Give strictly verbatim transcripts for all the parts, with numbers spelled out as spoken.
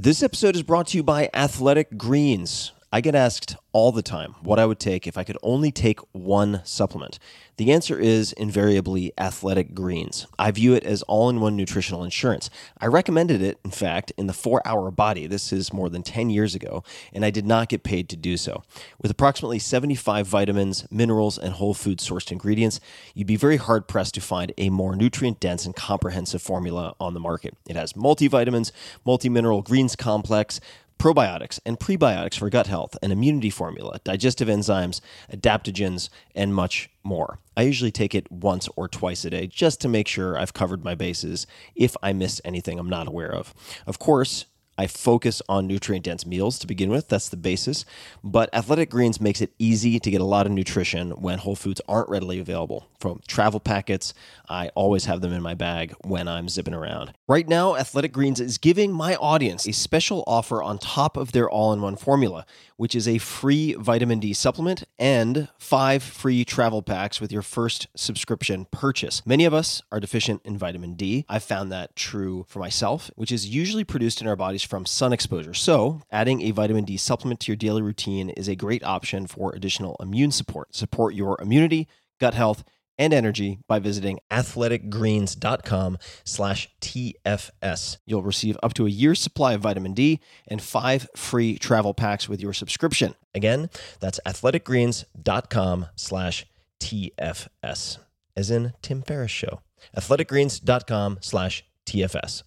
This episode is brought to you by Athletic Greens. I get asked all the time what I would take if I could only take one supplement. The answer is invariably Athletic Greens. I view it as all-in-one nutritional insurance. I recommended it, in fact, in the four hour Body. This is more than ten years ago, and I did not get paid to do so. With approximately seventy-five vitamins, minerals, and whole food sourced ingredients, you'd be very hard-pressed to find a more nutrient-dense and comprehensive formula on the market. It has multivitamins, multi-mineral greens complex, probiotics and prebiotics for gut health, an immunity formula, digestive enzymes, adaptogens, and much more. I usually take it once or twice a day just to make sure I've covered my bases if I missed anything I'm not aware of. Of course, I focus on nutrient-dense meals to begin with. That's the basis. But Athletic Greens makes it easy to get a lot of nutrition when whole foods aren't readily available. From travel packets, I always have them in my bag when I'm zipping around. Right now, Athletic Greens is giving my audience a special offer on top of their all-in-one formula, which is a free vitamin D supplement and five free travel packs with your first subscription purchase. Many of us are deficient in vitamin D. I've found that true for myself, which is usually produced in our bodies from sun exposure. So adding a vitamin D supplement to your daily routine is a great option for additional immune support. Support your immunity, gut health, and energy by visiting athleticgreens.com slash TFS. You'll receive up to a year's supply of vitamin D and five free travel packs with your subscription. Again, that's athleticgreens.com slash TFS, as in Tim Ferriss Show. athleticgreens.com slash TFS.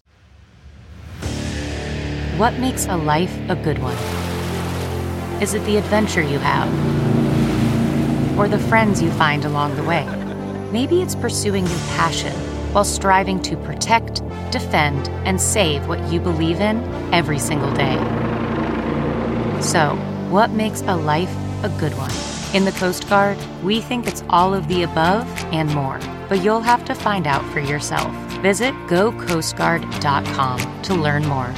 What makes a life a good one? Is it the adventure you have? Or the friends you find along the way? Maybe it's pursuing your passion while striving to protect, defend, and save what you believe in every single day. So, what makes a life a good one? In the Coast Guard, we think it's all of the above and more, but you'll have to find out for yourself. Visit go coast guard dot com to learn more.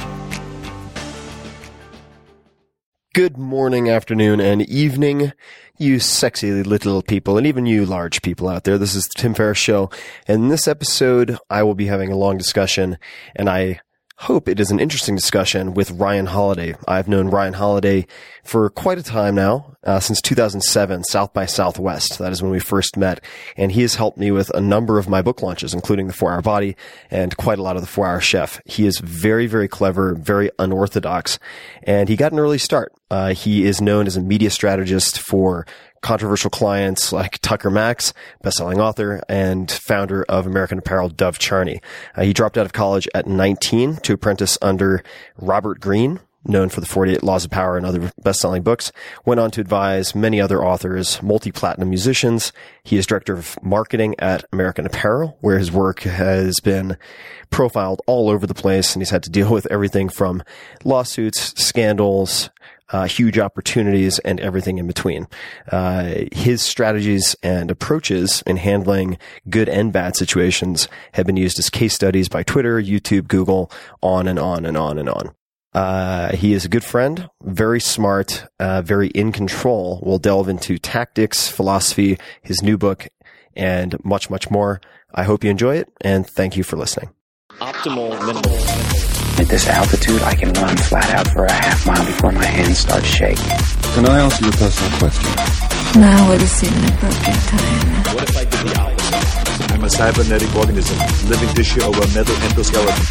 Good morning, afternoon, and evening, you sexy little people, and even you large people out there. This is the Tim Ferriss Show, and in this episode, I will be having a long discussion, and I hope it is an interesting discussion with Ryan Holiday. I've known Ryan Holiday for quite a time now, uh, since two thousand seven, South by Southwest. That is when we first met, and he has helped me with a number of my book launches, including The four hour Body and quite a lot of The four hour Chef. He is very, very clever, very unorthodox, and he got an early start. Uh, he is known as a media strategist for controversial clients like Tucker Max, best-selling author and founder of American Apparel, Dov Charney. Uh, he dropped out of college at nineteen to apprentice under Robert Greene, known for the forty-eight Laws of Power and other best-selling books, went on to advise many other authors, multi-platinum musicians. He is director of marketing at American Apparel, where his work has been profiled all over the place, and he's had to deal with everything from lawsuits, scandals, Uh, huge opportunities, and everything in between. Uh, his strategies and approaches in handling good and bad situations have been used as case studies by Twitter, YouTube, Google, on and on and on and on. Uh, he is a good friend, very smart, uh, very in control. We'll delve into tactics, philosophy, his new book, and much, much more. I hope you enjoy it, and thank you for listening. Optimal minimal. At this altitude, I can run flat out for a half mile before my hands start shaking. Can I ask you a personal question? Now would seem an appropriate time. What if I did the opposite? I'm a cybernetic organism, living tissue over a metal endoskeleton.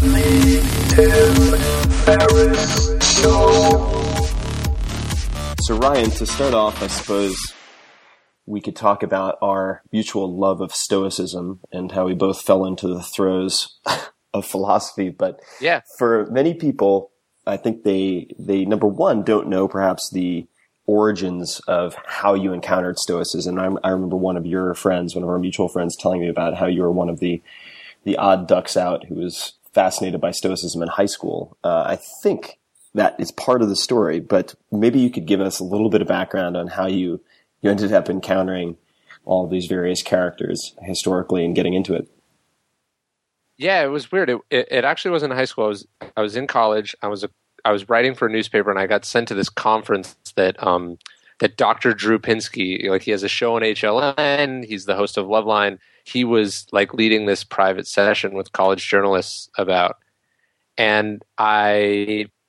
Ferriss Show. So Ryan, to start off, I suppose we could talk about our mutual love of Stoicism and how we both fell into the throes of philosophy. But yeah, for many people, I think they, they, number one, don't know perhaps the origins of how you encountered Stoicism. I, I remember one of your friends, one of our mutual friends, telling me about how you were one of the, the odd ducks out who was fascinated by Stoicism in high school. Uh, I think that is part of the story, but maybe you could give us a little bit of background on how you, you ended up encountering all of these various characters historically and getting into it. Yeah, it was weird. It, it, it actually wasn't in high school. I was I was in college. I was a, I was writing for a newspaper, and I got sent to this conference that um that Doctor Drew Pinsky, like he has a show on H L N. He's the host of Loveline. He was like leading this private session with college journalists about, and I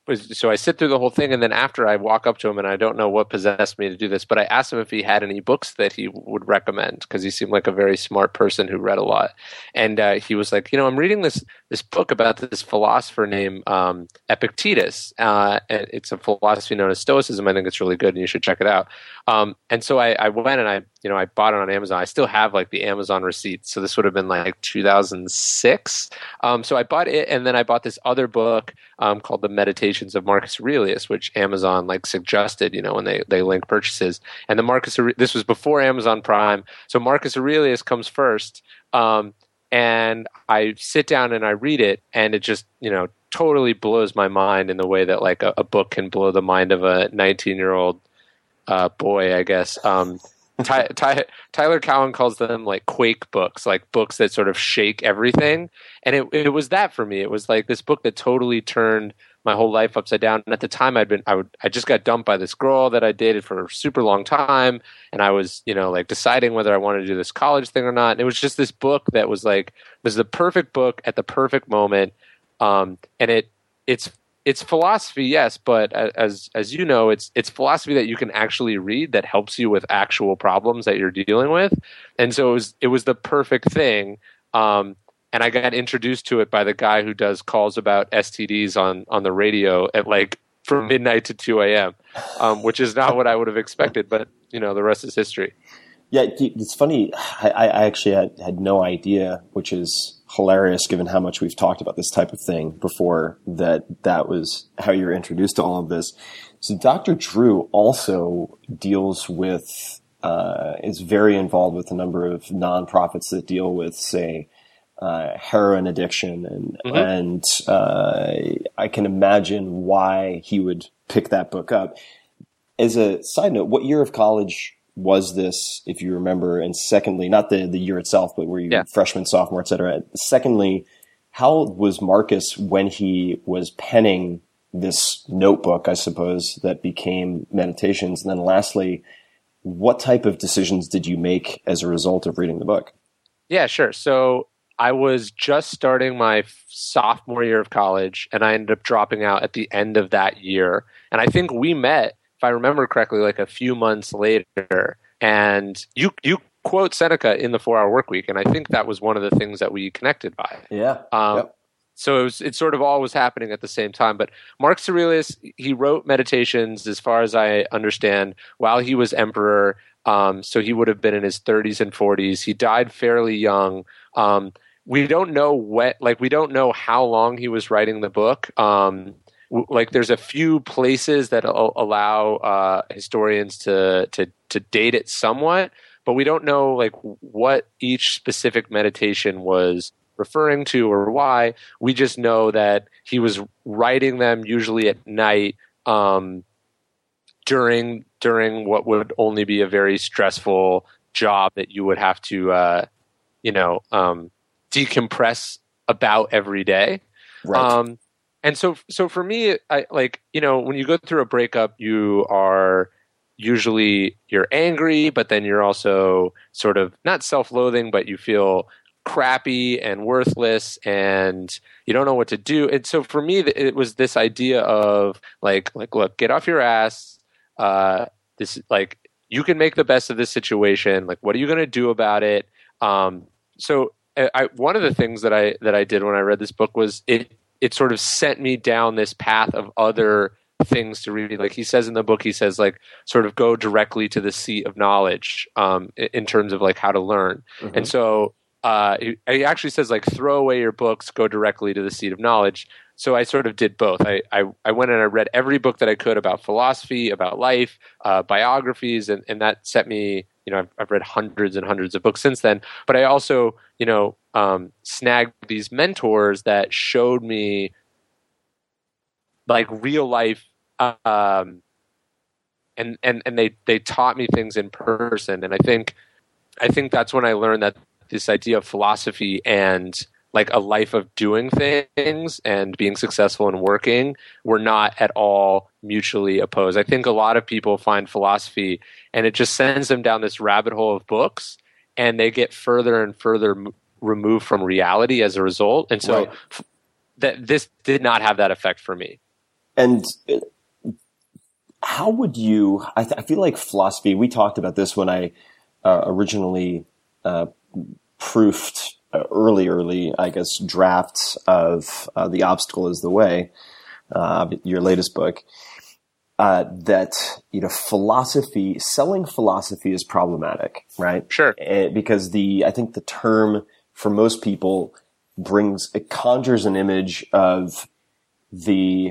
so I sit through the whole thing, and then after I walk up to him, and I don't know what possessed me to do this, but I asked him if he had any books that he would recommend, because he seemed like a very smart person who read a lot. And uh, he was like, you know, I'm reading this this book about this philosopher named um, Epictetus. Uh, and it's a philosophy known as Stoicism. I think it's really good, and you should check it out. Um, and so I, I went and I, you know, I bought it on Amazon. I still have like the Amazon receipt, so this would have been like two thousand six. Um, so I bought it, and then I bought this other book um, called The Meditations of Marcus Aurelius, which Amazon like suggested, you know, when they, they link purchases. And the Marcus Aure- this was before Amazon Prime, so Marcus Aurelius comes first. Um, and I sit down and I read it, and it just, you know, totally blows my mind in the way that like a, a book can blow the mind of a nineteen year old uh, boy, I guess. Um, Ty, Ty, Tyler Cowen calls them like quake books, like books that sort of shake everything. And it, it was that for me. It was like this book that totally turned my whole life upside down. And at the time I'd been, I would, I just got dumped by this girl that I dated for a super long time. And I was, you know, like deciding whether I wanted to do this college thing or not. And it was just this book that was like, was the perfect book at the perfect moment. Um, and it, it's, it's philosophy, yes, but as as you know, it's it's philosophy that you can actually read that helps you with actual problems that you're dealing with, and so it was it was the perfect thing. Um, and I got introduced to it by the guy who does calls about S T Ds on on the radio at like from midnight to two a.m., um, which is not what I would have expected. But you know, the rest is history. Yeah, it's funny. I, I actually had, had no idea, which is hilarious given how much we've talked about this type of thing before, that that was how you were introduced to all of this. So Doctor Drew also deals with, uh, is very involved with a number of nonprofits that deal with, say, uh, heroin addiction. And, mm-hmm. and uh, I can imagine why he would pick that book up. As a side note, what year of college was this, if you remember? And secondly, not the, the year itself, but were you yeah. freshman, sophomore, et cetera? Secondly, how old was Marcus when he was penning this notebook, I suppose, that became Meditations? And then lastly, what type of decisions did you make as a result of reading the book? Yeah, sure. So I was just starting my sophomore year of college, and I ended up dropping out at the end of that year. And I think we met, if I remember correctly, like a few months later, and you you quote Seneca in the Four Hour Work Week, and I think that was one of the things that we connected by. Yeah. Um, yep. So it, was, it sort of all was happening at the same time. But Marcus Aurelius, he wrote Meditations, as far as I understand, while he was emperor. Um, so he would have been in his thirties and forties. He died fairly young. Um, we don't know what, like, we don't know how long he was writing the book. Um, Like there's a few places that allow uh, historians to, to to date it somewhat, but we don't know like what each specific meditation was referring to or why. We just know that he was writing them usually at night um, during during what would only be a very stressful job that you would have to uh, you know um, decompress about every day. Right. Um, And so, so for me, I like, you know, when you go through a breakup, you are usually, you're angry, but then you're also sort of not self-loathing, but you feel crappy and worthless and you don't know what to do. And so for me, it was this idea of like, like, look, get off your ass. Uh, this, like, you can make the best of this situation. Like, what are you going to do about it? Um, so I, one of the things that I, that I did when I read this book was it, it sort of sent me down this path of other things to read. Like he says in the book, he says like sort of go directly to the seat of knowledge um, in terms of like how to learn. Mm-hmm. And so uh, he, he actually says like throw away your books, go directly to the seat of knowledge. So I sort of did both. I, I, I went and I read every book that I could about philosophy, about life, uh, biographies, and, and that set me, you know, I've, I've read hundreds and hundreds of books since then. But I also, you know, um, snagged these mentors that showed me like real life, um, and and and they they taught me things in person. And I think I think that's when I learned that this idea of philosophy and like a life of doing things and being successful and working were not at all mutually opposed. I think a lot of people find philosophy and it just sends them down this rabbit hole of books, and they get further and further m- removed from reality as a result. And so right. f- that this did not have that effect for me. And how would you, I, th- I feel like philosophy, we talked about this when I uh, originally uh, proofed uh, early, early, I guess, drafts of uh, The Obstacle is the Way, uh, your latest book, uh, that, you know, philosophy, selling philosophy is problematic, right? Sure. Uh, because the, I think the term for most people brings, it conjures an image of the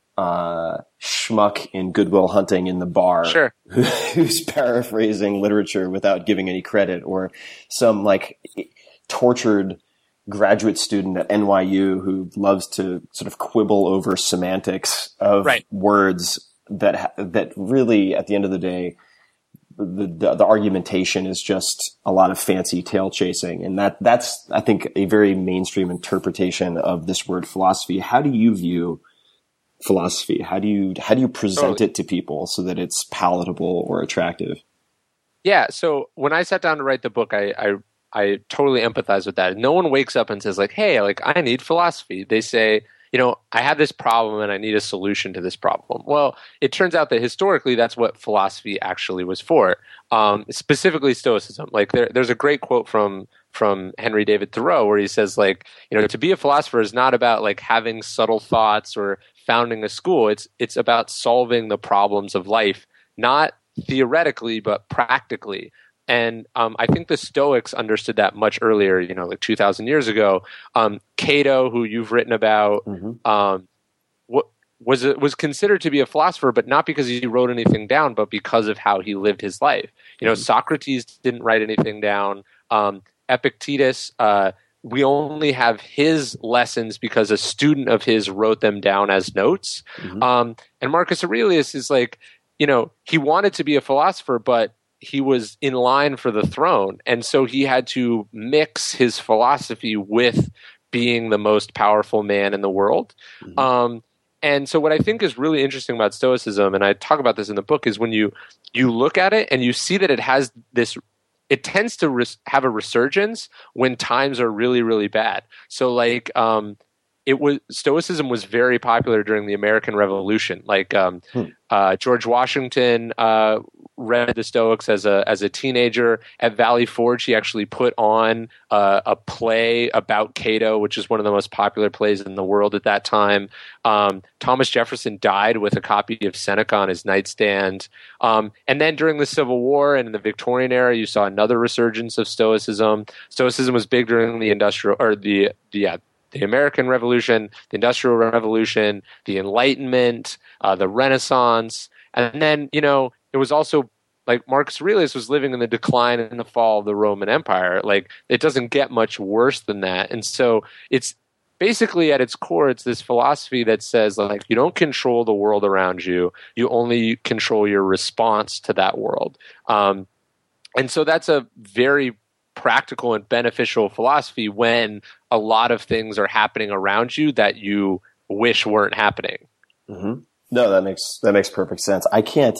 uh, schmuck in Good Will Hunting in the bar, sure, who, who's paraphrasing literature without giving any credit, or some like tortured graduate student at N Y U who loves to sort of quibble over semantics of right. words that that really, at the end of the day, the, the the argumentation is just a lot of fancy tail chasing, and that that's I think a very mainstream interpretation of this word philosophy. How do you view philosophy? How do you how do you present totally. it to people so that it's palatable or attractive? Yeah. So when I sat down to write the book, I, I I totally empathize with that. No one wakes up and says like, "Hey, like I need philosophy." They say, you know, I have this problem and I need a solution to this problem. Well, it turns out that historically, that's what philosophy actually was for. Um, specifically, Stoicism. Like there, there's a great quote from from Henry David Thoreau where he says, like, you know, to be a philosopher is not about like having subtle thoughts or founding a school. It's it's about solving the problems of life, not theoretically but practically. And um, I think the Stoics understood that much earlier, you know, like two thousand years ago. Um, Cato, who you've written about, mm-hmm. um, what, was was considered to be a philosopher, but not because he wrote anything down, but because of how he lived his life. You know, mm-hmm. Socrates didn't write anything down. Um, Epictetus, uh, we only have his lessons because a student of his wrote them down as notes. Mm-hmm. Um, and Marcus Aurelius is like, you know, he wanted to be a philosopher, but he was in line for the throne. And so he had to mix his philosophy with being the most powerful man in the world. Mm-hmm. Um, and so what I think is really interesting about Stoicism, and I talk about this in the book, is when you you look at it and you see that it has this, it tends to res- have a resurgence when times are really, really bad. So like, um, it was Stoicism was very popular during the American Revolution. Like um, hmm. uh, George Washington uh, read the Stoics as a as a teenager. At Valley Forge, he actually put on uh, a play about Cato, which is one of the most popular plays in the world at that time. Um, Thomas Jefferson died with a copy of Seneca on his nightstand. Um, and then during the Civil War and in the Victorian era, you saw another resurgence of Stoicism. Stoicism was big during the industrial or the yeah. the American Revolution, the Industrial Revolution, the Enlightenment, uh, the Renaissance. And then, you know, it was also like Marcus Aurelius was living in the decline and the fall of the Roman Empire. Like it doesn't get much worse than that. And so it's basically at its core, it's this philosophy that says like you don't control the world around you. You only control your response to that world. Um, and so that's a very practical and beneficial philosophy when a lot of things are happening around you that you wish weren't happening. Mm-hmm. No, that makes that makes perfect sense. I can't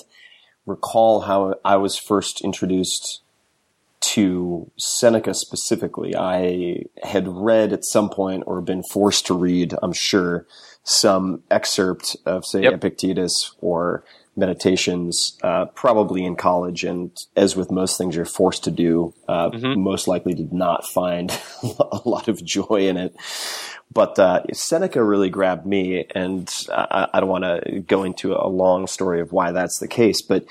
recall how I was first introduced to Seneca specifically. I had read at some point or been forced to read, I'm sure, some excerpt of, say, yep. Epictetus or Meditations, uh, probably in college. And as with most things you're forced to do, uh, mm-hmm. most likely did not find a lot of joy in it. But uh, Seneca really grabbed me, and I, I don't want to go into a long story of why that's the case. But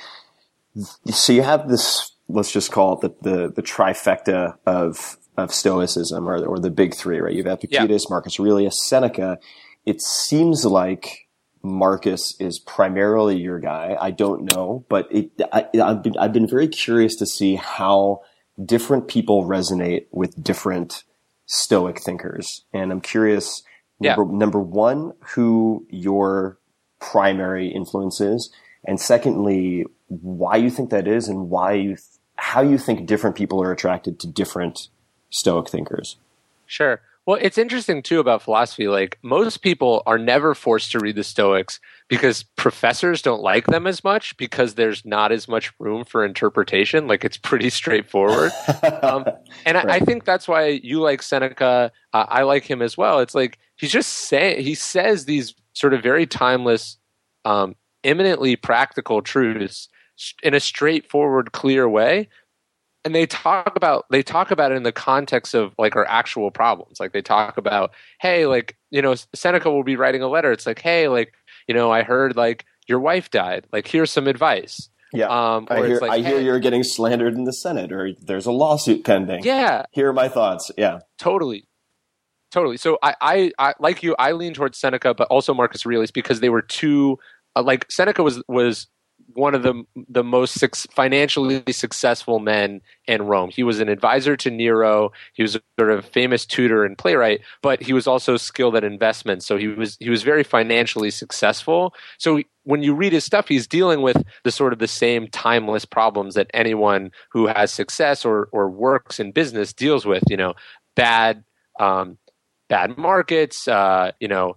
so you have this, let's just call it the the, the trifecta of of Stoicism, or or the big three, right? You have Epictetus, yeah. Marcus Aurelius, Seneca. It seems like Marcus is primarily your guy. I don't know, but it, I, I've been I've been very curious to see how different people resonate with different Stoic thinkers, and I'm curious. Number, yeah. number one, who your primary influence is, and secondly, why you think that is, and why you, th- how you think different people are attracted to different Stoic thinkers. Sure. Well, it's interesting too about philosophy. Like most people are never forced to read the Stoics because professors don't like them as much because there's not as much room for interpretation. Like it's pretty straightforward. um, and I, right. I think that's why you like Seneca. Uh, I like him as well. It's like he's just saying, he says these sort of very timeless um, eminently practical truths in a straightforward, clear way. And they talk about they talk about it in the context of like our actual problems. Like they talk about, hey, like, you know, Seneca will be writing a letter. It's like, hey, like, you know, I heard like your wife died. Like, here's some advice. Yeah, um, I hear. like, I hear hey, you're getting slandered in the Senate, or there's a lawsuit pending. Yeah, here are my thoughts. Yeah, totally, totally. So I, I, I like you. I lean towards Seneca, but also Marcus Aurelius because they were two. Uh, like Seneca was was. one of the the most su- financially successful men in Rome. He was an advisor to Nero. He was a sort of famous tutor and playwright, but he was also skilled at investments. So he was he was very financially successful. So when you read his stuff, he's dealing with the sort of the same timeless problems that anyone who has success or or works in business deals with. You know, bad um, bad markets. Uh, you know.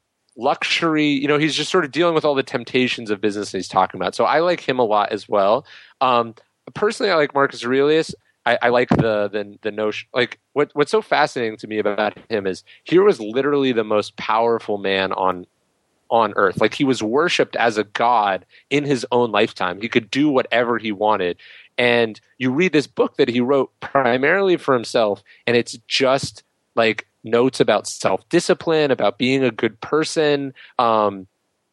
Luxury, you know, he's just sort of dealing with all the temptations of business that he's talking about. So I like him a lot as well. Um, personally, I like Marcus Aurelius. I, I like the, the the notion. Like what what's so fascinating to me about him is he was literally the most powerful man on on earth. Like he was worshipped as a god in his own lifetime. He could do whatever he wanted. And you read this book that he wrote primarily for himself, and it's just like notes about self-discipline, about being a good person, um,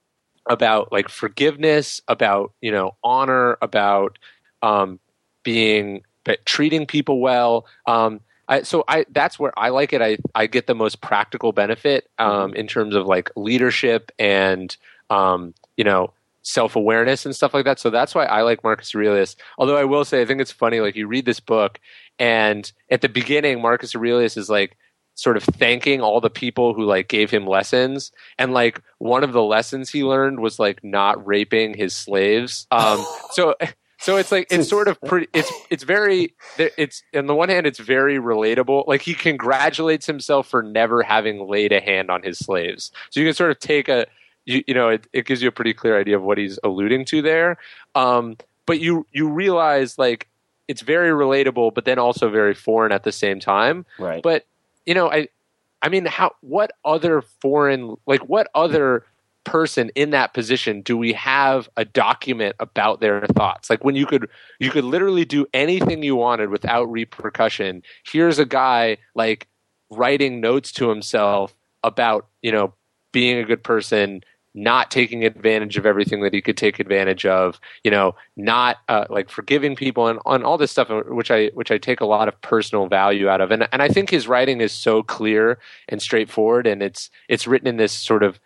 about like forgiveness, about, you know, honor, about um, being, but treating people well. Um, I, so I, that's where I like it. I, I get the most practical benefit um, in terms of like leadership and, um, you know, self-awareness and stuff like that. So that's why I like Marcus Aurelius. Although I will say, I think it's funny, like you read this book and at the beginning, Marcus Aurelius is like, sort of thanking all the people who like gave him lessons, and like one of the lessons he learned was like not raping his slaves. Um, so so it's like it's sort of pretty. It's it's very it's on the one hand it's very relatable. Like he congratulates himself for never having laid a hand on his slaves. So you can sort of take a you, you know it, it gives you a pretty clear idea of what he's alluding to there. Um, but you you realize like it's very relatable, but then also very foreign at the same time. Right. But you know, I, I mean, how? What other foreign, like, what other person in that position do we have a document about their thoughts? Like, when you could, you could literally do anything you wanted without repercussion. Here's a guy like writing notes to himself about, you know, being a good person, not taking advantage of everything that he could take advantage of, you know, not uh, like forgiving people and on all this stuff, which I which I take a lot of personal value out of. And and I think his writing is so clear and straightforward, and it's it's written in this sort of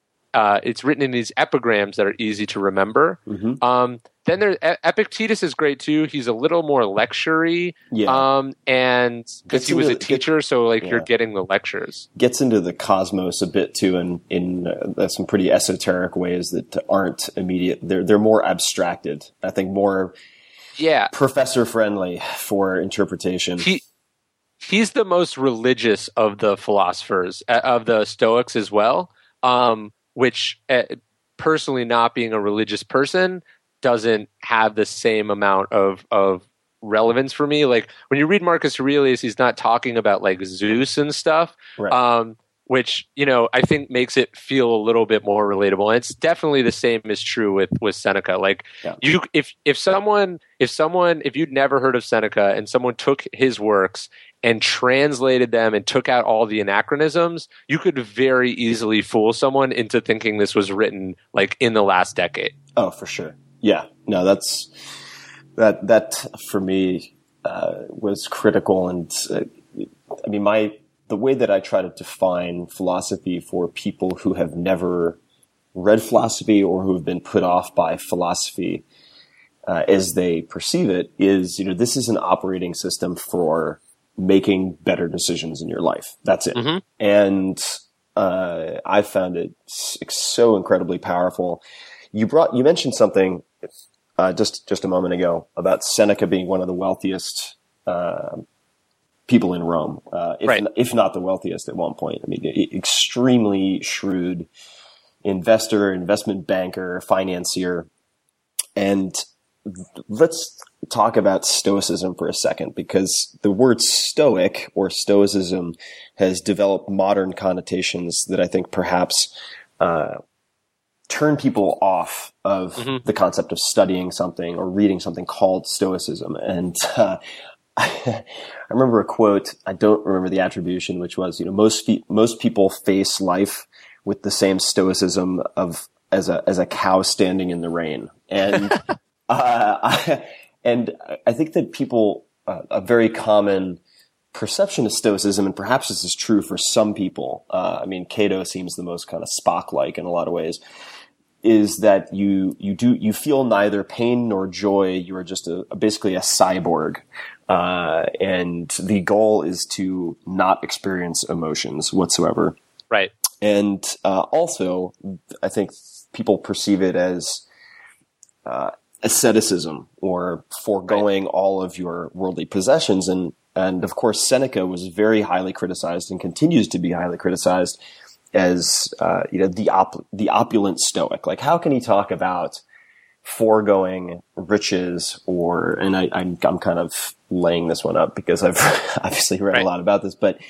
uh, it's written in these epigrams that are easy to remember. Mm-hmm. Um, then there, e- Epictetus is great too. He's a little more lecture-y, yeah. um, and because he was into, a teacher, get, so like yeah. you're getting the lectures. Gets into the cosmos a bit too, in in uh, some pretty esoteric ways that aren't immediate. They're they're more abstracted. I think more, yeah, professor friendly for interpretation. He he's the most religious of the philosophers, uh, of the Stoics as well. Um, which uh, personally, not being a religious person, doesn't have the same amount of of relevance for me. Like when you read Marcus Aurelius, he's not talking about like Zeus and stuff, right. um, which, you know, I think makes it feel a little bit more relatable. And it's definitely the same is true with with Seneca. Like yeah. you, if if someone, if someone, if you'd never heard of Seneca and someone took his works and translated them and took out all the anachronisms, you could very easily fool someone into thinking this was written like in the last decade. Oh, for sure. Yeah, no, that's that. That for me uh, was critical, and uh, I mean, my the way that I try to define philosophy for people who have never read philosophy or who have been put off by philosophy uh, as they perceive it is, you know, this is an operating system for making better decisions in your life. That's it. Mm-hmm. And uh, I found it so incredibly powerful. You brought, you mentioned something uh, just just a moment ago about Seneca being one of the wealthiest uh, people in Rome, uh, if, right. if not the wealthiest at one point. I mean, extremely shrewd investor, investment banker, financier. And let's talk about Stoicism for a second, because the word Stoic or Stoicism has developed modern connotations that I think perhaps uh, turn people off of mm-hmm. the concept of studying something or reading something called Stoicism. And uh, I remember a quote, I don't remember the attribution, which was, you know, most fe- most people face life with the same stoicism of as a as a cow standing in the rain. And uh, I, and I think that people, uh, a very common perception of Stoicism, and perhaps this is true for some people, uh, I mean, Cato seems the most kind of Spock-like in a lot of ways, is that you you do you feel neither pain nor joy. You are just a, a basically a cyborg, uh, and the goal is to not experience emotions whatsoever. Right. And uh, also, I think people perceive it as uh, asceticism or foregoing right. all of your worldly possessions. And and of course, Seneca was very highly criticized and continues to be highly criticized as uh, you know the op- the opulent Stoic. Like, how can he talk about foregoing riches? Or and I, I'm I'm kind of laying this one up because I've obviously read right. a lot about this, but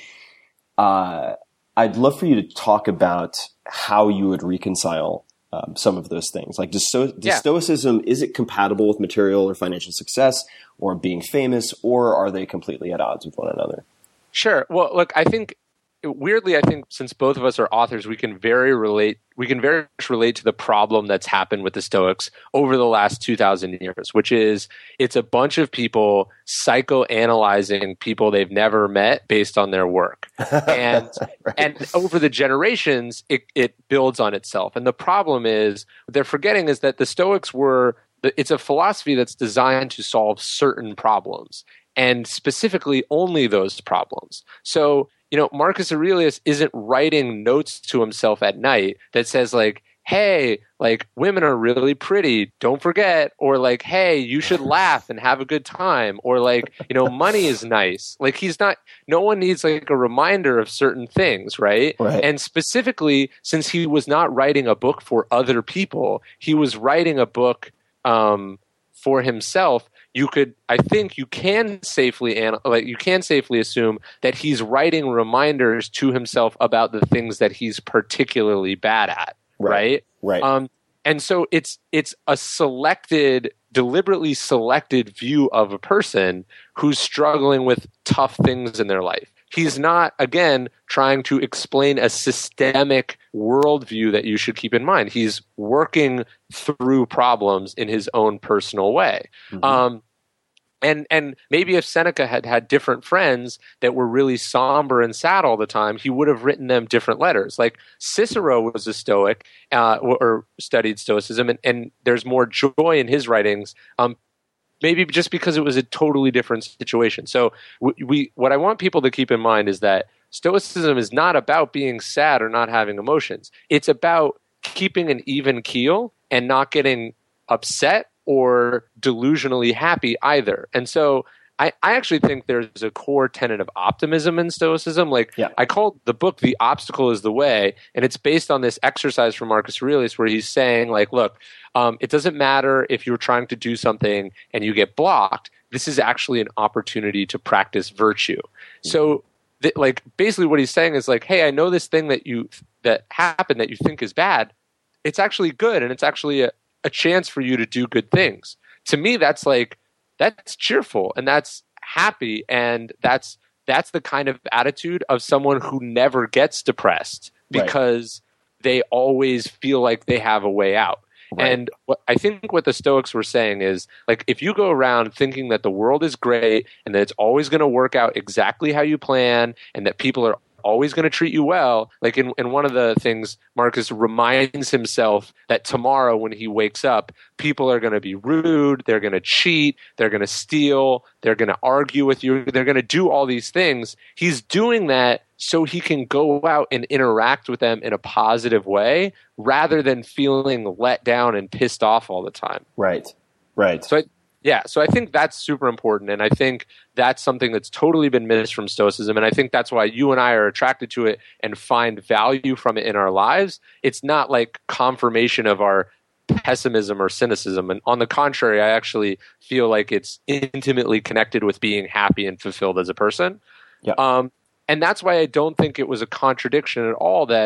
uh, I'd love for you to talk about how you would reconcile um, some of those things. Like, does, Sto- does yeah. Stoicism, is it compatible with material or financial success or being famous, or are they completely at odds with one another? Sure. Well, look, I think weirdly, I think since both of us are authors, we can very relate. We can very much relate to the problem that's happened with the Stoics over the last two thousand years, which is it's a bunch of people psychoanalyzing people they've never met based on their work, and right. and over the generations, it, it builds on itself. And the problem is what they're forgetting is that the Stoics were. It's a philosophy that's designed to solve certain problems, and specifically only those problems. So, you know, Marcus Aurelius isn't writing notes to himself at night that says like, hey, like women are really pretty, don't forget, or like, hey, you should laugh and have a good time, or like, you know, money is nice. Like, he's not, no one needs like a reminder of certain things, right? right? And specifically, since he was not writing a book for other people, he was writing a book um, for himself. You could, I think, you can safely anal- like you can safely assume that he's writing reminders to himself about the things that he's particularly bad at, right? Right. right. Um, and so it's it's a selected, deliberately selected view of a person who's struggling with tough things in their life. He's not, again, trying to explain a systemic worldview that you should keep in mind. He's working through problems in his own personal way. Mm-hmm. Um, and and maybe if Seneca had had different friends that were really somber and sad all the time, he would have written them different letters. Like Cicero was a Stoic uh, or studied Stoicism, and, and there's more joy in his writings. Um, Maybe just because it was a totally different situation. So we, we, what I want people to keep in mind is that Stoicism is not about being sad or not having emotions. It's about keeping an even keel and not getting upset or delusionally happy either. And so I, I actually think there's a core tenet of optimism in Stoicism. Like yeah. I called the book "The Obstacle is the Way," and it's based on this exercise from Marcus Aurelius where he's saying, like, look, um, it doesn't matter if you're trying to do something and you get blocked. This is actually an opportunity to practice virtue. Mm-hmm. So, th- like, basically, what he's saying is like, hey, I know this thing that you that happened that you think is bad. It's actually good, and it's actually a, a chance for you to do good things. To me, that's like. That's cheerful and that's happy, and that's that's the kind of attitude of someone who never gets depressed because right. they always feel like they have a way out. Right. And what, I think what the Stoics were saying is, like, if you go around thinking that the world is great and that it's always going to work out exactly how you plan and that people are always going to treat you well, like in, in one of the things, Marcus reminds himself that tomorrow when he wakes up, people are going to be rude, they're going to cheat, they're going to steal, they're going to argue with you, they're going to do all these things. He's doing that so he can go out and interact with them in a positive way rather than feeling let down and pissed off all the time. Right, right. So I, Yeah, so I think that's super important, and I think that's something that's totally been missed from Stoicism, and I think that's why you and I are attracted to it and find value from it in our lives. It's not like confirmation of our pessimism or cynicism, and on the contrary, I actually feel like it's intimately connected with being happy and fulfilled as a person. Yeah. Um, and that's why I don't think it was a contradiction at all that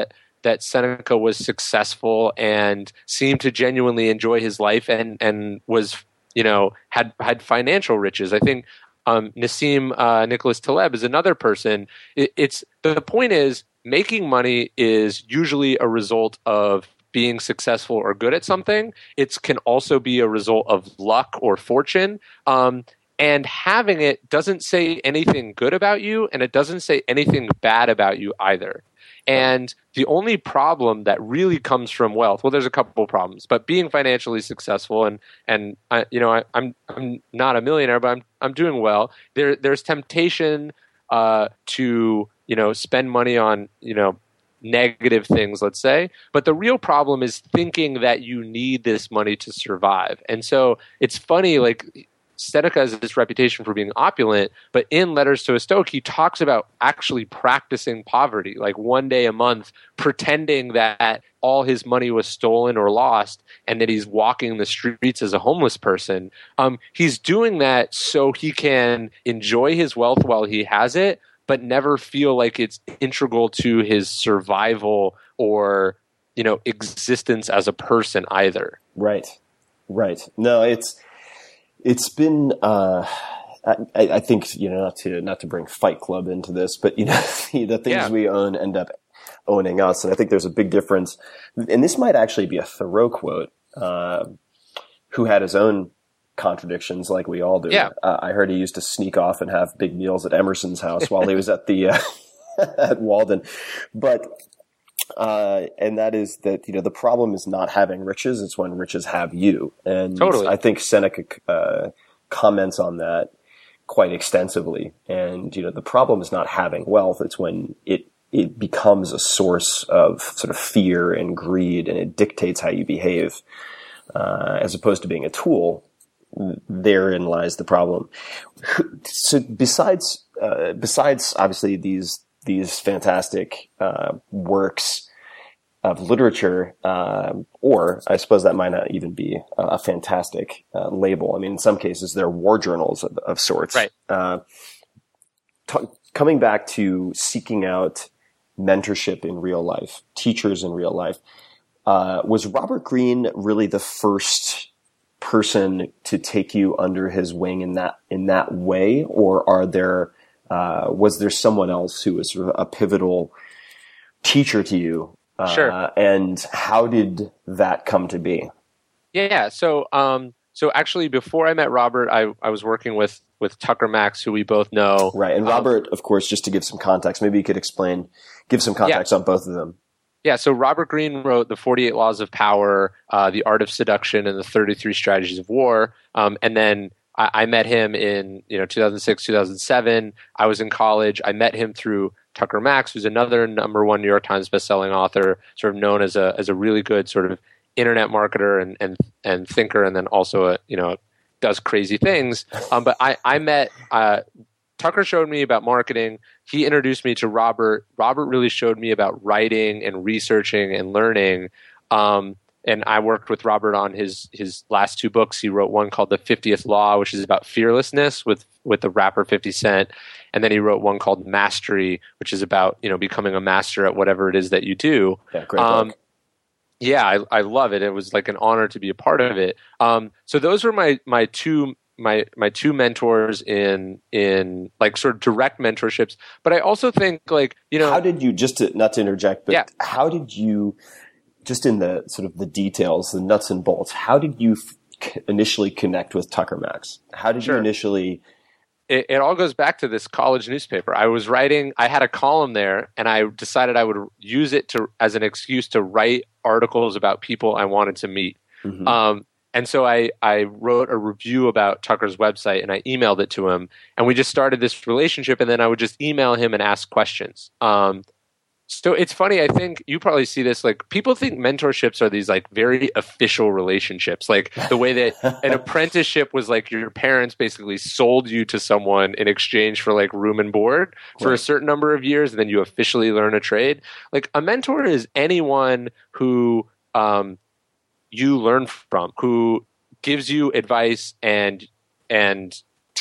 that Seneca was successful and seemed to genuinely enjoy his life and and was, you know, had had financial riches. I think um, Nassim uh, Nicholas Taleb is another person. It, it's the point is making money is usually a result of being successful or good at something. It can also be a result of luck or fortune. Um, and having it doesn't say anything good about you, and it doesn't say anything bad about you either. And the only problem that really comes from wealth, well, there's a couple problems, but being financially successful and and I, you know, I, I'm I'm not a millionaire, but I'm I'm doing well. There there's temptation uh, to you know spend money on you know negative things, let's say. But the real problem is thinking that you need this money to survive. And so it's funny, like Seneca has this reputation for being opulent, but in Letters to a Stoic, he talks about actually practicing poverty, like one day a month, pretending that all his money was stolen or lost and that he's walking the streets as a homeless person. Um, he's doing that so he can enjoy his wealth while he has it, but never feel like it's integral to his survival or, you know, existence as a person either. Right, right. No, it's it's been. Uh, I, I think you know not to not to bring Fight Club into this, but you know the things Yeah. we own end up owning us, and I think there's a big difference. And this might actually be a Thoreau quote, uh, who had his own contradictions like we all do. Yeah. Uh, I heard he used to sneak off and have big meals at Emerson's house while he was at the uh, at Walden. But uh, and that is that you know the problem is not having riches; it's when riches have you. And Totally. I think Seneca uh, comments on that quite extensively. And you know the problem is not having wealth; it's when it it becomes a source of sort of fear and greed, and it dictates how you behave, uh, as opposed to being a tool. Therein lies the problem. So besides, uh, besides obviously these, these fantastic, uh, works of literature, uh, or I suppose that might not even be a fantastic, uh, label. I mean, in some cases they're war journals of, of sorts. Right. Uh, t- coming back to seeking out mentorship in real life, teachers in real life, uh, was Robert Greene really the first person to take you under his wing in that in that way, or are there uh, was there someone else who was sort of a pivotal teacher to you? Uh, Sure. And how did that come to be? Yeah. So, um, so actually, before I met Robert, I, I was working with with Tucker Max, who we both know. Right. And Um, Robert, of course, just to give some context, maybe you could explain, give some context on both of them. Yeah, so Robert Greene wrote The forty-eight Laws of Power, uh, The Art of Seduction, and The thirty-three Strategies of War. Um, and then I, I met him in you know two thousand six, two thousand seven. I was in college. I met him through Tucker Max, who's another number one New York Times bestselling author, sort of known as a as a really good sort of internet marketer and and, and thinker, and then also a you know does crazy things. Um, but I I met. Uh, Tucker showed me about marketing. He introduced me to Robert. Robert really showed me about writing and researching and learning. Um, and I worked with Robert on his his last two books. He wrote one called The fiftieth Law, which is about fearlessness with with the rapper fifty Cent. And then he wrote one called Mastery, which is about you know becoming a master at whatever it is that you do. Yeah, great Um, book. yeah, I, I love it. It was like an honor to be a part of it. Um, so those were my my two my my two mentors in in like sort of direct mentorships. But I also think like you know How did you, just to, not to interject, but Yeah. how did you, just in the sort of the details, the nuts and bolts, how did you f- initially connect with Tucker Max? How did Sure. you initially? it, it all goes back to this college newspaper. I was writing, I had a column there, and I decided I would use it to as an excuse to write articles about people I wanted to meet. Mhm. Um, and so I, I wrote a review about Tucker's website, and I emailed it to him, and we just started this relationship, and then I would just email him and ask questions. Um, so it's funny, I think you probably see this, like people think mentorships are these like very official relationships, like the way that an apprenticeship was like your parents basically sold you to someone in exchange for like room and board for Right. a certain number of years, and then you officially learn a trade. Like a mentor is anyone who um, you learn from, who gives you advice and and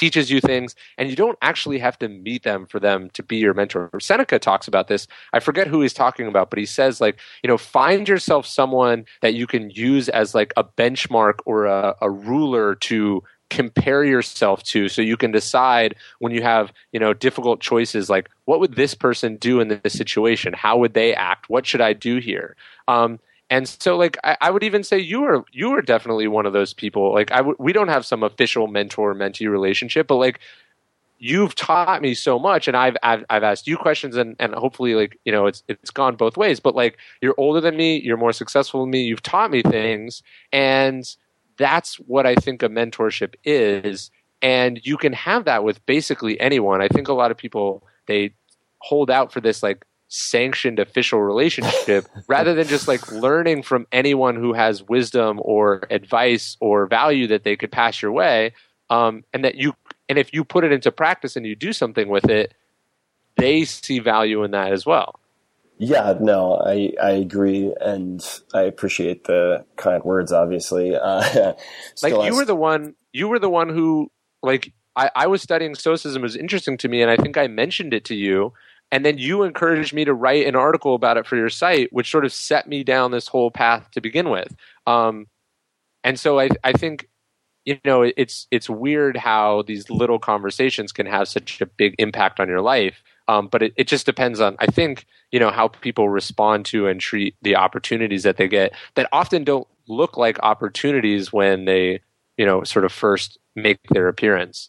teaches you things, and you don't actually have to meet them for them to be your mentor. Seneca talks about this. I forget who he's talking about, but he says, like, you know, find yourself someone that you can use as like a benchmark or a, a ruler to compare yourself to, so you can decide when you have, you know, difficult choices, like, what would this person do in this situation? How would they act? What should I do here? Um, and so, like, I, I would even say you are you are definitely one of those people. Like, I w- we don't have some official mentor-mentee relationship, but like, you've taught me so much, and I've I've, I've asked you questions, and, and hopefully, like, you know, it's it's gone both ways. But like, you're older than me, you're more successful than me, you've taught me things, and that's what I think a mentorship is. And you can have that with basically anyone. I think a lot of people, they hold out for this like sanctioned official relationship rather than just like learning from anyone who has wisdom or advice or value that they could pass your way. Um, and that you, and if you put it into practice and you do something with it, they see value in that as well. Yeah, no, I, I agree, and I appreciate the kind words, obviously. Uh, like, you has- were the one, you were the one who, like, I, I was studying Stoicism, it was interesting to me, and I think I mentioned it to you, and then you encouraged me to write an article about it for your site, which sort of set me down this whole path to begin with. Um, and so I, I think, you know, it's it's weird how these little conversations can have such a big impact on your life. Um, but it, it just depends on, I think, you know, how people respond to and treat the opportunities that they get that often don't look like opportunities when they, you know, sort of first make their appearance.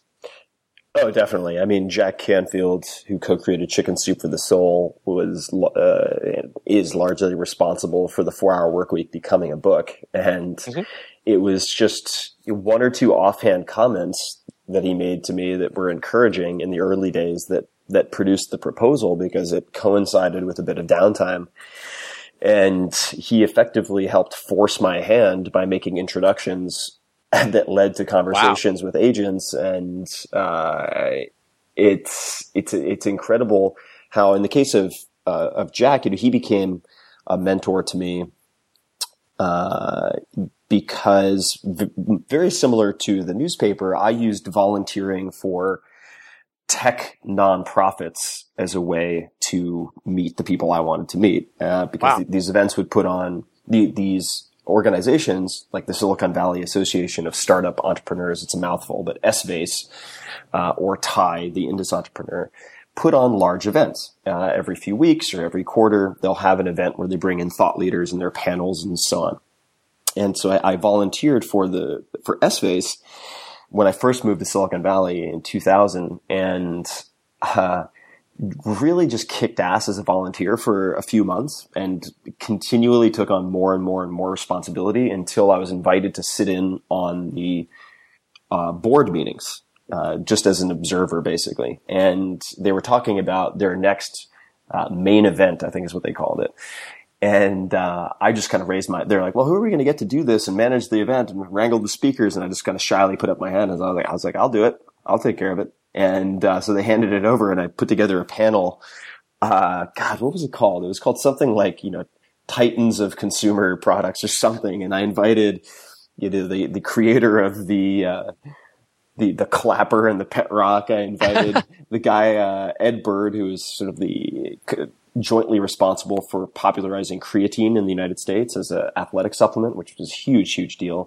Oh, definitely. I mean, Jack Canfield, who co-created Chicken Soup for the Soul, was uh, is largely responsible for the four-hour Workweek becoming a book. And mm-hmm. it was just one or two offhand comments that he made to me that were encouraging in the early days that that produced the proposal, because it coincided with a bit of downtime. And he effectively helped force my hand by making introductions that led to conversations wow. with agents. And uh, it's it's it's incredible how, in the case of uh, of Jack, he became a mentor to me uh, because v- very similar to the newspaper, I used volunteering for tech nonprofits as a way to meet the people I wanted to meet, uh, because wow. th- these events would put on the, these organizations like the Silicon Valley Association of Startup Entrepreneurs. It's a mouthful, but S V A C E, uh, or T I E, the Indus Entrepreneur, put on large events, uh, every few weeks or every quarter. They'll have an event where they bring in thought leaders and their panels and so on. And so I, I volunteered for the, for S V A C E when I first moved to Silicon Valley in two thousand, and uh, really just kicked ass as a volunteer for a few months and continually took on more and more and more responsibility until I was invited to sit in on the uh, board meetings, uh, just as an observer, basically. And they were talking about their next uh, main event, I think is what they called it. And, uh, I just kind of raised my, they're like, well, who are we going to get to do this and manage the event and wrangle the speakers? And I just kind of shyly put up my hand, and I was like, I was like, I'll do it. I'll take care of it. And, uh, so they handed it over, and I put together a panel. Uh, God, what was it called? It was called something like, you know, Titans of Consumer Products or something. And I invited, you know, the, the creator of the, uh, the, the clapper and the pet rock. I invited the guy, uh, Ed Bird, who is sort of the, jointly responsible for popularizing creatine in the United States as an athletic supplement, which was a huge, huge deal.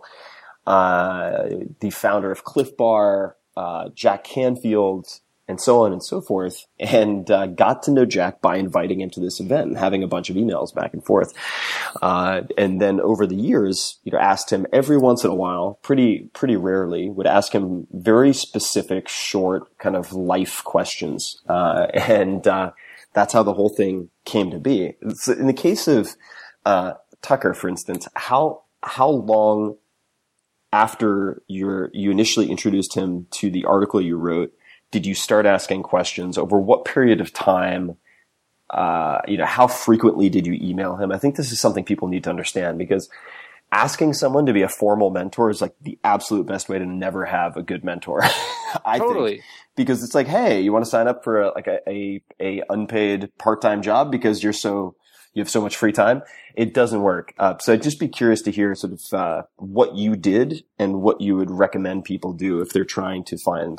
Uh, the founder of Cliff Bar, uh, Jack Canfield, and so on and so forth, and uh, got to know Jack by inviting him to this event and having a bunch of emails back and forth. Uh, and then over the years, you know, asked him every once in a while, pretty, pretty rarely, would ask him very specific, short, kind of life questions. Uh, and, uh, that's how the whole thing came to be. So in the case of uh, Tucker, for instance, how how long after you you initially introduced him to the article you wrote did you start asking questions? Over what period of time? Uh, you know, how frequently did you email him? I think this is something people need to understand, because asking someone to be a formal mentor is like the absolute best way to never have a good mentor. I totally. think. Because it's like, hey, you want to sign up for a, like a, a, a unpaid part-time job because you're so, you have so much free time? It doesn't work. Uh, so I'd just be curious to hear sort of, uh, what you did and what you would recommend people do if they're trying to find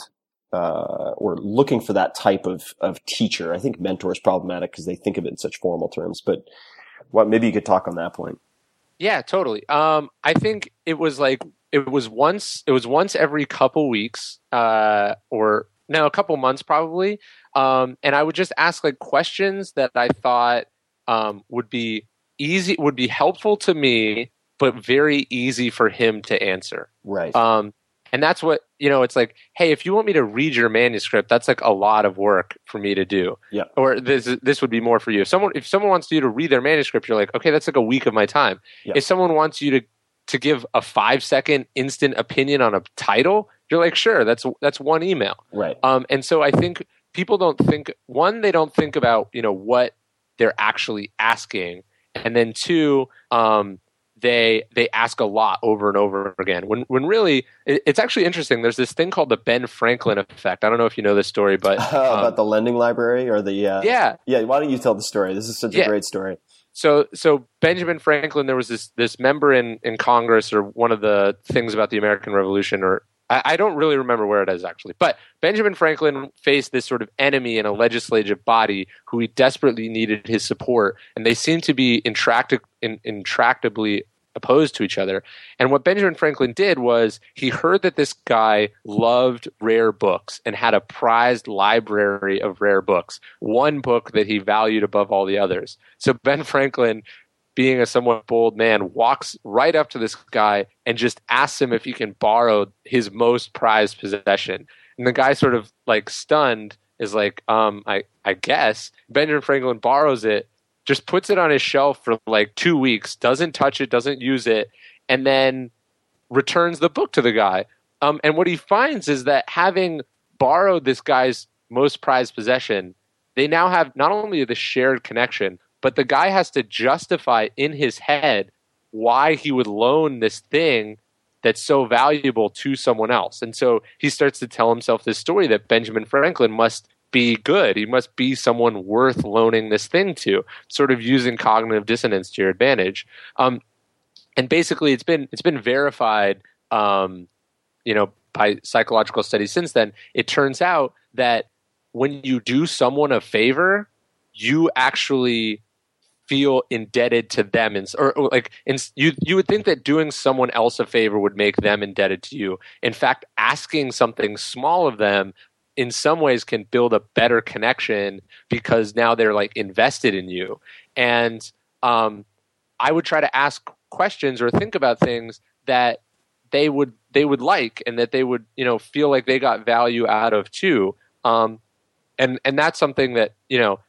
uh, or looking for that type of, of teacher. I think mentor is problematic because they think of it in such formal terms, but what, maybe you could talk on that point. Yeah, totally. Um, I think it was like, it was once, it was once every couple weeks, uh, or no, a couple months probably. Um, and I would just ask like questions that I thought, um, would be easy, would be helpful to me, but very easy for him to answer. Right. Um, and that's what, you know, it's like, hey, if you want me to read your manuscript, that's like a lot of work for me to do. Yeah. Or this this would be more for you. If someone if someone wants you to read their manuscript, you're like, okay, that's like a week of my time. Yeah. If someone wants you to to give a five second instant opinion on a title, you're like, sure, that's that's one email. Right. Um, and so I think people don't think, one, they don't think about, you know, what they're actually asking, and then two, um, they they ask a lot over and over again. When when really, it, it's actually interesting. There's this thing called the Ben Franklin effect. I don't know if you know this story, but um, about the lending library or the uh, yeah yeah. Why don't you tell the story? This is such yeah. a great story. So so Benjamin Franklin, there was this this member in in Congress, or one of the things about the American Revolution, or I, I don't really remember where it is actually, but Benjamin Franklin faced this sort of enemy in a legislative body who he desperately needed his support, and they seemed to be intracti- in, intractably opposed to each other. And what Benjamin Franklin did was he heard that this guy loved rare books and had a prized library of rare books, one book that he valued above all the others. So Ben Franklin, being a somewhat bold man, walks right up to this guy and just asks him if he can borrow his most prized possession. And the guy, sort of like stunned, is like, um, I, I guess. Benjamin Franklin borrows it, just puts it on his shelf for like two weeks, doesn't touch it, doesn't use it, and then returns the book to the guy. Um, and what he finds is that having borrowed this guy's most prized possession, they now have not only the shared connection, but the guy has to justify in his head why he would loan this thing that's so valuable to someone else. And so he starts to tell himself this story that Benjamin Franklin must be good. He must be someone worth loaning this thing to, sort of using cognitive dissonance to your advantage. Um, and basically, it's been it's been verified, um, you know, by psychological studies since then. It turns out that when you do someone a favor, you actually feel indebted to them, and or, or like in, you you would think that doing someone else a favor would make them indebted to you. In fact, asking something small of them in some ways can build a better connection because now they're like invested in you. And um, I would try to ask questions or think about things that they would they would like and that they would, you know, feel like they got value out of too. Um, and and that's something that, you know,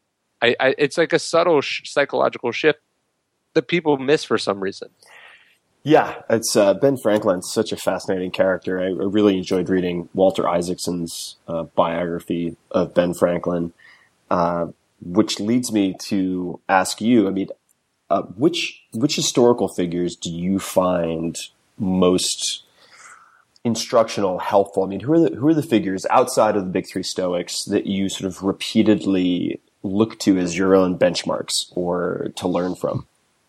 I, I it's like a subtle sh- psychological shift that people miss for some reason. Yeah, it's uh, Ben Franklin's such a fascinating character. I, I really enjoyed reading Walter Isaacson's uh, biography of Ben Franklin, uh, which leads me to ask you, I mean, uh, which which historical figures do you find most instructional, helpful? I mean, who are the who are the figures outside of the big three Stoics that you sort of repeatedly look to as your own benchmarks or to learn from?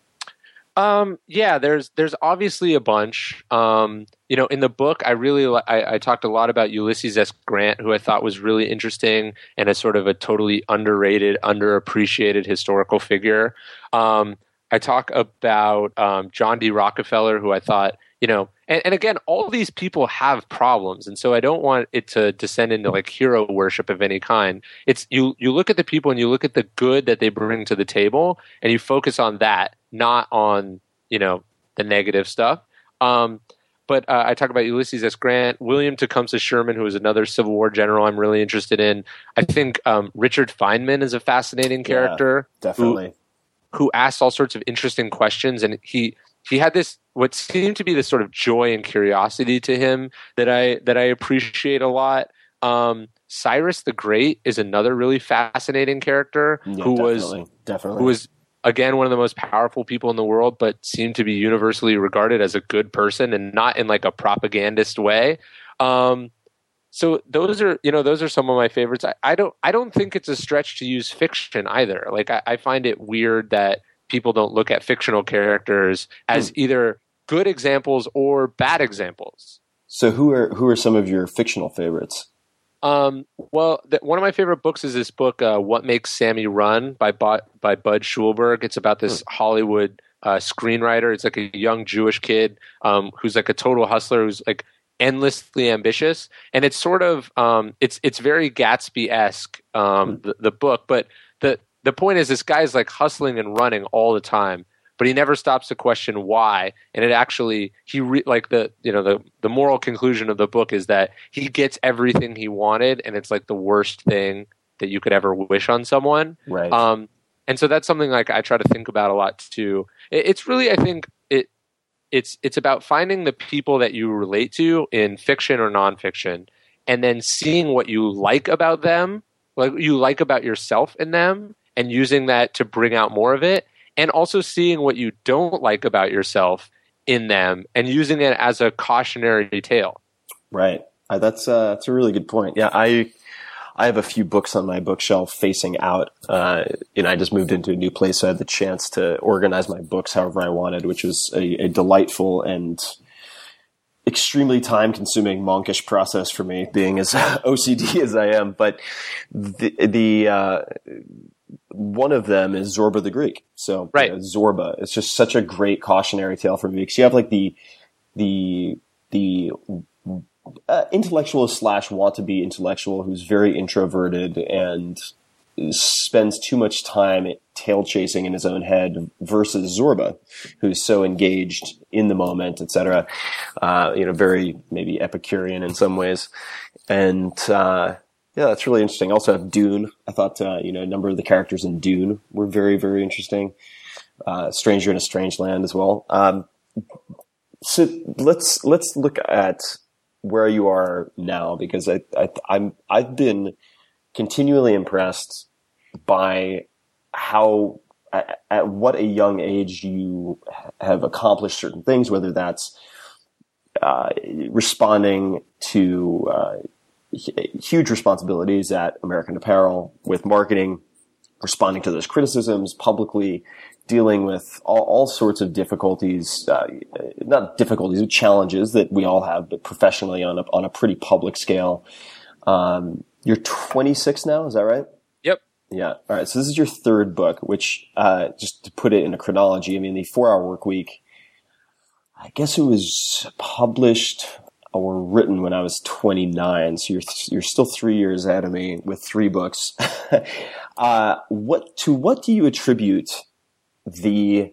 Um, yeah, there's there's obviously a bunch. Um, you know, in the book, I really li- I, I talked a lot about Ulysses S. Grant, who I thought was really interesting and a sort of a totally underrated, underappreciated historical figure. Um, I talk about um, John D. Rockefeller, who I thought, you know, and, and again, all these people have problems, and so I don't want it to descend into like hero worship of any kind. It's you you look at the people and you look at the good that they bring to the table, and you focus on that, not on, you know, the negative stuff. Um, but uh, I talk about Ulysses S. Grant, William Tecumseh Sherman, who is another Civil War general I'm really interested in. I think um, Richard Feynman is a fascinating character. Yeah, definitely. Who, who asks all sorts of interesting questions, and he he had this what seemed to be this sort of joy and curiosity to him that I that I appreciate a lot. Um, Cyrus the Great is another really fascinating character Yeah, who definitely, was definitely. who was again one of the most powerful people in the world, but seemed to be universally regarded as a good person and not in like a propagandist way. Um, so those are, you know, those are some of my favorites. I, I don't I don't think it's a stretch to use fiction either. Like I, I find it weird that people don't look at fictional characters as hmm. either good examples or bad examples. So who are who are some of your fictional favorites? Um, well, th- one of my favorite books is this book, uh, What Makes Sammy Run by, Bo- by Bud Schulberg. It's about this hmm. Hollywood uh, screenwriter. It's like a young Jewish kid um, who's like a total hustler who's like endlessly ambitious. And it's sort of, um, it's it's very Gatsby-esque, um, hmm. the, the book. But the, the point is this guy's like hustling and running all the time. But he never stops to question why, and it actually he re, like the you know the the moral conclusion of the book is that he gets everything he wanted, and it's like the worst thing that you could ever wish on someone. Right. Um, and so that's something like I try to think about a lot too. It, it's really I think it it's it's about finding the people that you relate to in fiction or nonfiction, and then seeing what you like about them, like you like about yourself in them, and using that to bring out more of it. And also seeing what you don't like about yourself in them and using it as a cautionary tale. Right. Uh, that's, uh, that's a really good point. Yeah, I I have a few books on my bookshelf facing out. Uh, and I just moved into a new place, so I had the chance to organize my books however I wanted, which was a, a delightful and extremely time-consuming, monkish process for me, being as O C D as I am. But the... the uh, one of them is Zorba the Greek. So right. you know, Zorba, it's just such a great cautionary tale for me because you have like the, the, the, uh, intellectual slash want to be intellectual who's very introverted and spends too much time tail chasing in his own head versus Zorba, who's so engaged in the moment, et cetera. Uh, you know, very maybe Epicurean in some ways. And, uh, yeah, that's really interesting. Also have Dune. I thought, uh, you know, a number of the characters in Dune were very, very interesting. Uh, Stranger in a Strange Land as well. Um, so let's, let's look at where you are now, because I, I, I'm, I've been continually impressed by how, at, at what a young age you have accomplished certain things, whether that's, uh, responding to, uh, huge responsibilities at American Apparel with marketing, responding to those criticisms publicly, dealing with all, all sorts of difficulties, uh, not difficulties, but challenges that we all have, but professionally on a, on a pretty public scale. Um, you're twenty-six now, is that right? Yep. Yeah. All right. So this is your third book, which, uh, just to put it in a chronology, I mean, the Four Hour Work Week, I guess it was published or written when I was twenty-nine. So you're, you're still three years ahead of me with three books. uh, what, to what do you attribute the,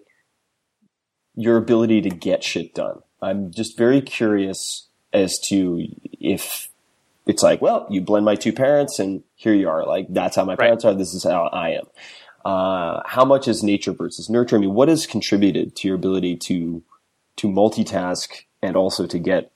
your ability to get shit done? I'm just very curious as to if it's like, well, you blend my two parents and here you are. Like, that's how my parents right. are. This is how I am. Uh, how much is nature versus nurture? I mean, what has contributed to your ability to, to multitask and also to get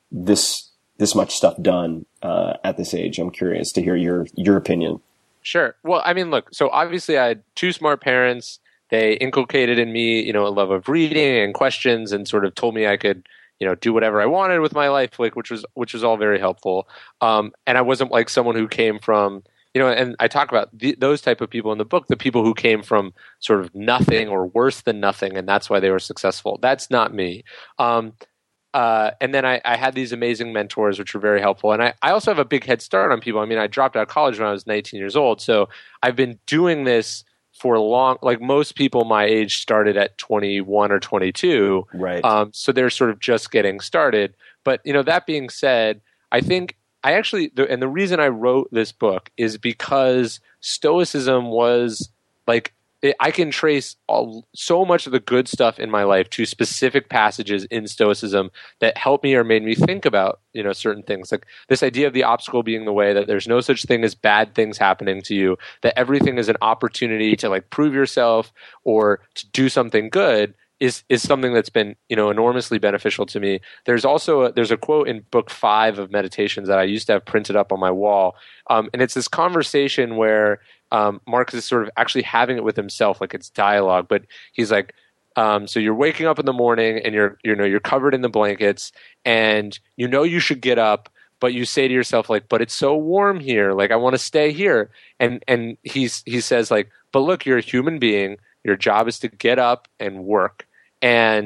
this this much stuff done uh, at this age? I'm curious to hear your your opinion. Sure. Well, I mean, look. So obviously, I had two smart parents. They inculcated in me, you know, a love of reading and questions, and sort of told me I could, you know, do whatever I wanted with my life, like which was which was all very helpful. Um, and I wasn't like someone who came from, you know, and I talk about the, those type of people in the book, the people who came from sort of nothing or worse than nothing, and that's why they were successful. That's not me. Um, Uh, and then I, I had these amazing mentors, which were very helpful. And I, I also have a big head start on people. I mean, I dropped out of college when I was nineteen years old. So I've been doing this for a long, like most people my age started at twenty-one or twenty-two. Right. Um, so they're sort of just getting started. But, you know, that being said, I think I actually, the, and the reason I wrote this book is because Stoicism was like, I can trace all, so much of the good stuff in my life to specific passages in Stoicism that helped me or made me think about, you know, certain things. Like this idea of the obstacle being the way, that there's no such thing as bad things happening to you, that everything is an opportunity to like prove yourself or to do something good is is something that's been, you know, enormously beneficial to me. There's also a, there's a quote in book five of Meditations that I used to have printed up on my wall, um, and it's this conversation where um, Marcus is sort of actually having it with himself, like it's dialogue. But he's like, um, so you're waking up in the morning and you're you know you're covered in the blankets and you know you should get up, but you say to yourself like, but it's so warm here, like I want to stay here. And and he's he says like, but look, you're a human being. Your job is to get up and work. And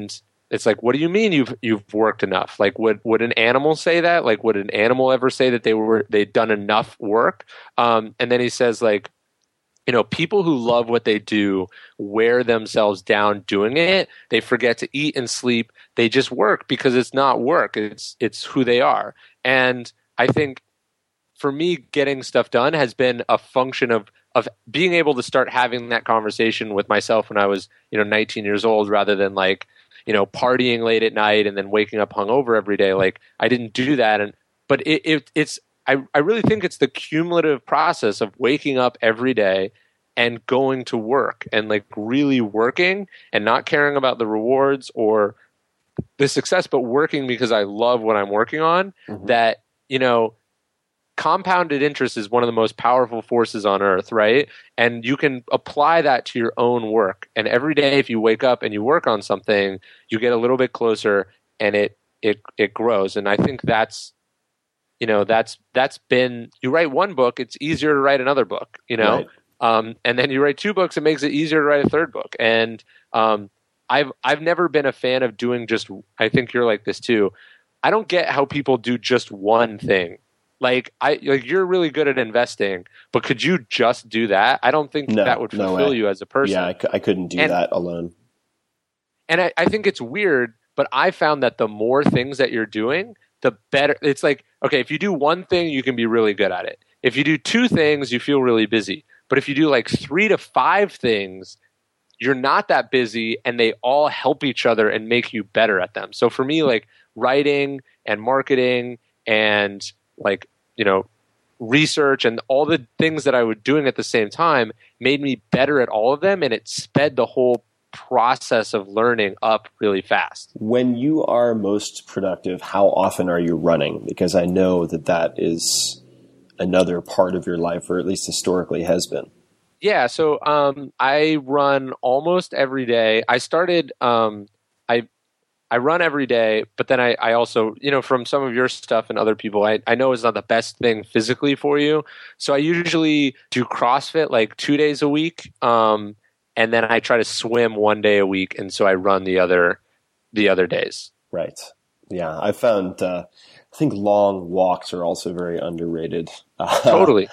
It's like, what do you mean you've you've worked enough? Like, would would an animal say that? Like, would an animal ever say that they were they'd done enough work? Um, and then he says, like, you know, people who love what they do wear themselves down doing it. They forget to eat and sleep. They just work because it's not work. It's it's who they are. And I think for me, getting stuff done has been a function of of being able to start having that conversation with myself when I was, you know, nineteen years old, rather than like, you know, partying late at night and then waking up hungover every day. Like, I didn't do that. And but it, it it's I, I really think it's the cumulative process of waking up every day and going to work and like really working and not caring about the rewards or the success, but working because I love what I'm working on. Mm-hmm. That, you know, compounded interest is one of the most powerful forces on earth, right? And you can apply that to your own work. And every day, if you wake up and you work on something, you get a little bit closer, and it it it grows. And I think that's, you know, that's that's been, you write one book, it's easier to write another book, you know, right. um, and then you write two books, it makes it easier to write a third book. And um, I've I've never been a fan of doing just. I think you're like this too. I don't get how people do just one thing. Like I, like you're really good at investing, but could you just do that? I don't think no, that would fulfill no you as a person. Yeah, I, c- I couldn't do and, that alone. And I, I think it's weird, but I found that the more things that you're doing, the better. It's like, okay, if you do one thing, you can be really good at it. If you do two things, you feel really busy. But if you do like three to five things, you're not that busy, and they all help each other and make you better at them. So for me, like writing and marketing and like, you know, research and all the things that I was doing at the same time made me better at all of them, and it sped the whole process of learning up really fast. When you are most productive, how often are you running? Because I know that that is another part of your life, or at least historically has been. Yeah, so um, I run almost every day. I started, um, I I run every day, but then I, I also, you know, from some of your stuff and other people, I, I know it's not the best thing physically for you. So I usually do CrossFit like two days a week, um, and then I try to swim one day a week, and so I run the other the other days. Right. Yeah, I found. Uh, I think long walks are also very underrated. Totally.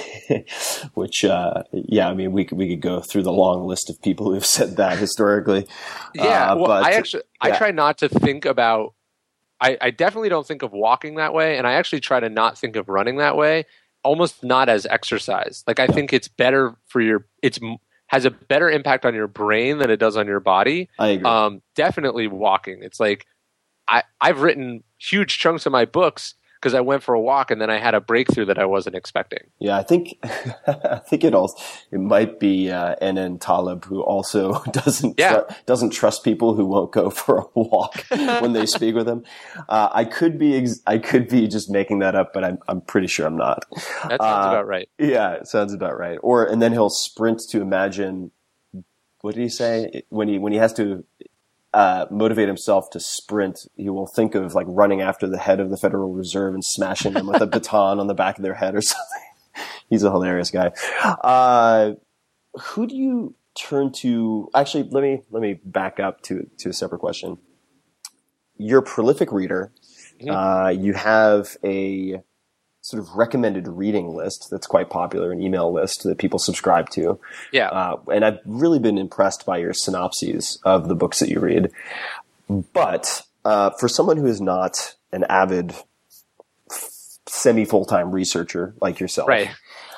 Which, uh, yeah, I mean, we could we could go through the long list of people who've said that historically. Yeah, uh, well, but, I actually I yeah. try not to think about. I, I definitely don't think of walking that way, and I actually try to not think of running that way. Almost not as exercise. Like I yeah. think it's better for your. It's has a better impact on your brain than it does on your body. I agree. Um, definitely walking. It's like I I've written huge chunks of my books because I went for a walk and then I had a breakthrough that I wasn't expecting. Yeah, I think I think it also it might be uh, N N Taleb, who also doesn't yeah. tr- doesn't trust people who won't go for a walk when they speak with him. Uh, I could be ex- I could be just making that up, but I'm I'm pretty sure I'm not. That sounds uh, about right. Yeah, it sounds about right. Or and then he'll sprint to imagine. What did he say when he when he has to? Uh, motivate himself to sprint, he will think of like running after the head of the Federal Reserve and smashing them with a baton on the back of their head or something. He's a hilarious guy. Uh, who do you turn to? Actually, let me let me back up to to a separate question. You're a prolific reader. Mm-hmm. Uh, you have a sort of recommended reading list that's quite popular, an email list that people subscribe to. Yeah. Uh, and I've really been impressed by your synopses of the books that you read. But uh, for someone who is not an avid semi-full-time researcher like yourself, right.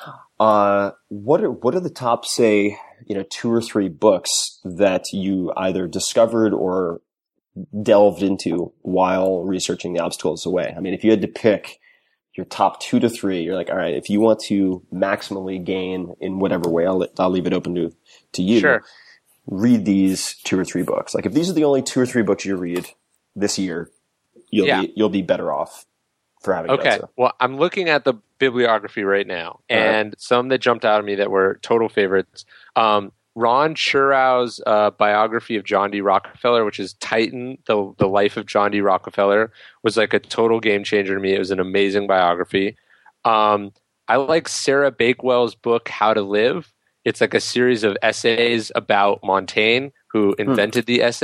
uh, what are what are the top, say, you know, two or three books that you either discovered or delved into while researching The Obstacles Away? I mean, if you had to pick your top two to three, you're like, all right, if you want to maximally gain in whatever way, I'll, I'll leave it open to, to you. Sure. Read these two or three books. Like if these are the only two or three books you read this year, you'll yeah. be, you'll be better off for having okay. done so. Well, I'm looking at the bibliography right now, and right. some that jumped out at me that were total favorites. Um, Ron Cherow's uh, biography of John D. Rockefeller, which is Titan, the the life of John D. Rockefeller, was like a total game changer to me. It was an amazing biography. Um, I like Sarah Bakewell's book, How to Live. It's like a series of essays about Montaigne, who invented hmm. the essay.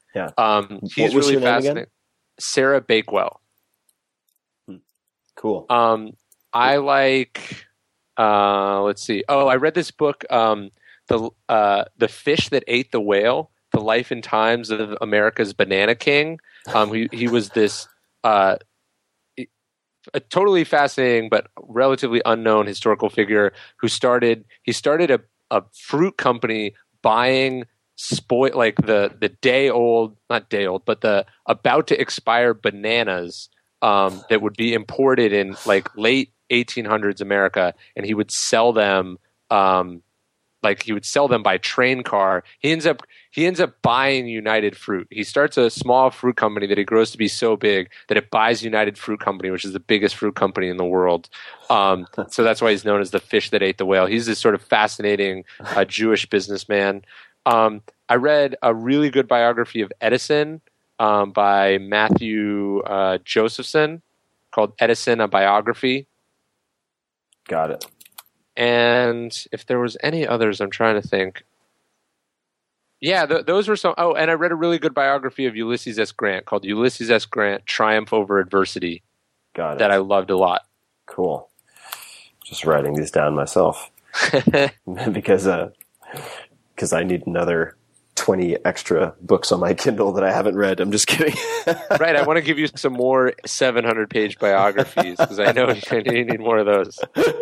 Yeah. Um, What he's was really her name again? fascinating. Sarah Bakewell. Cool. Um, I like. Uh, let's see. Oh, I read this book, um, the uh, the fish that ate the whale: The Life and Times of America's Banana King. Um, he he was this uh, a totally fascinating but relatively unknown historical figure who started. He started a, a fruit company buying spoil like the the day old, not day old, but the about to expire bananas um, that would be imported in like late eighteen hundreds America, and he would sell them um, like he would sell them by train car. He ends up he ends up buying United Fruit. He starts a small fruit company that he grows to be so big that it buys United Fruit Company, which is the biggest fruit company in the world. Um, so that's why he's known as the fish that ate the whale. He's this sort of fascinating uh, Jewish businessman. Um, I read a really good biography of Edison um, by Matthew uh, Josephson called Edison, a Biography. Got it. And if there was any others, I'm trying to think. Yeah, th- those were some. Oh, and I read a really good biography of Ulysses S. Grant called Ulysses S. Grant, Triumph Over Adversity. Got it. That I loved a lot. Cool. Just writing these down myself because uh, because I need another twenty extra books on my Kindle that I haven't read. I'm just kidding. Right. I want to give you some more seven hundred page biographies because I know you need more of those.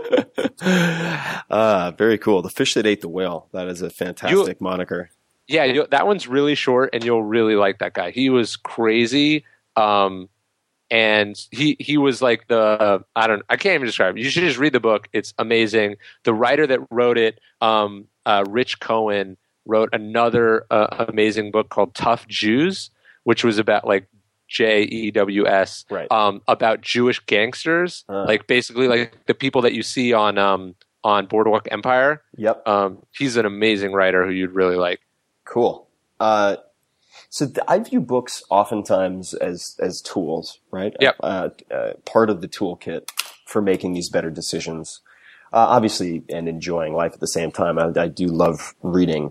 Uh, very cool. The Fish That Ate the Whale. That is a fantastic you, moniker. Yeah, you, that one's really short, and you'll really like that guy. He was crazy, um, and he he was like the I don't I can't even describe it. You should just read the book. It's amazing. The writer that wrote it, um, uh, Rich Cohen, wrote another uh, amazing book called Tough Jews, which was about like J E W S, right. um, about Jewish gangsters, uh. like basically like the people that you see on um, on Boardwalk Empire. Yep. Um, he's an amazing writer who you'd really like. Cool. Uh, so th- I view books oftentimes as as tools, right? Yep. Uh, uh, part of the toolkit for making these better decisions. Uh, obviously, and enjoying life at the same time. I, I do love reading.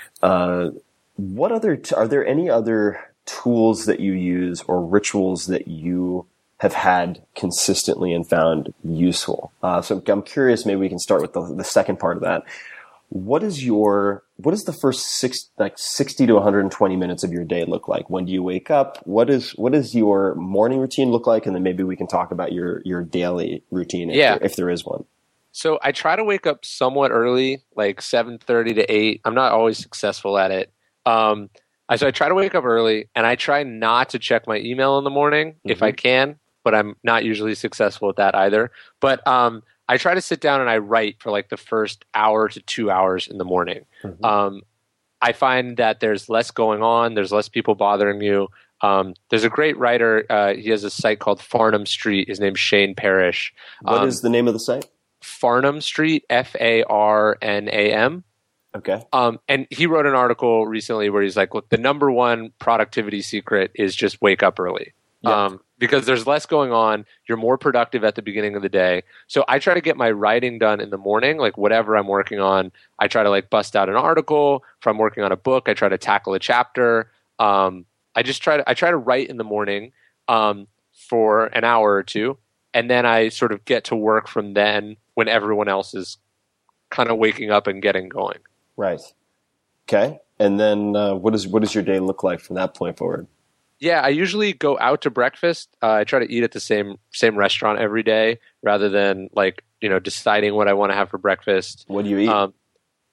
Uh, what other t- are there any other tools that you use or rituals that you have had consistently and found useful? Uh, so I'm curious. Maybe we can start with the, the second part of that. What is your what is the first six like sixty to one hundred twenty minutes of your day look like? When do you wake up? What is what is your morning routine look like? And then maybe we can talk about your your daily routine if, yeah. there, if there is one. So I try to wake up somewhat early, like seven thirty to eight. I'm not always successful at it. Um, I, so I try to wake up early, and I try not to check my email in the morning mm-hmm. if I can, but I'm not usually successful at that either. But um, I try to sit down and I write for like the first hour to two hours in the morning. Mm-hmm. Um, I find that there's less going on. There's less people bothering you. Um, there's a great writer. Uh, he has a site called Farnham Street. His name's Shane Parrish. What um, is the name of the site? Farnham Street, F A R N A M. Okay. Um, and he wrote an article recently where he's like, look, the number one productivity secret is just wake up early. Yep. Um, because there's less going on. You're more productive at the beginning of the day. So I try to get my writing done in the morning, like whatever I'm working on. I try to like bust out an article. If I'm working on a book, I try to tackle a chapter. Um, I just try to, I try to write in the morning um, for an hour or two. And then I sort of get to work from then when everyone else is kind of waking up and getting going. Right. Okay. And then uh, what is what does your day look like from that point forward? Yeah, I usually go out to breakfast. Uh, I try to eat at the same same restaurant every day rather than like, you know, deciding what I want to have for breakfast. What do you eat? Um,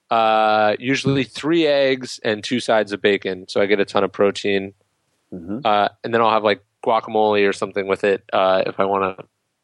uh, usually three eggs and two sides of bacon. So I get a ton of protein. Mm-hmm. Uh, and then I'll have like guacamole or something with it uh, if I want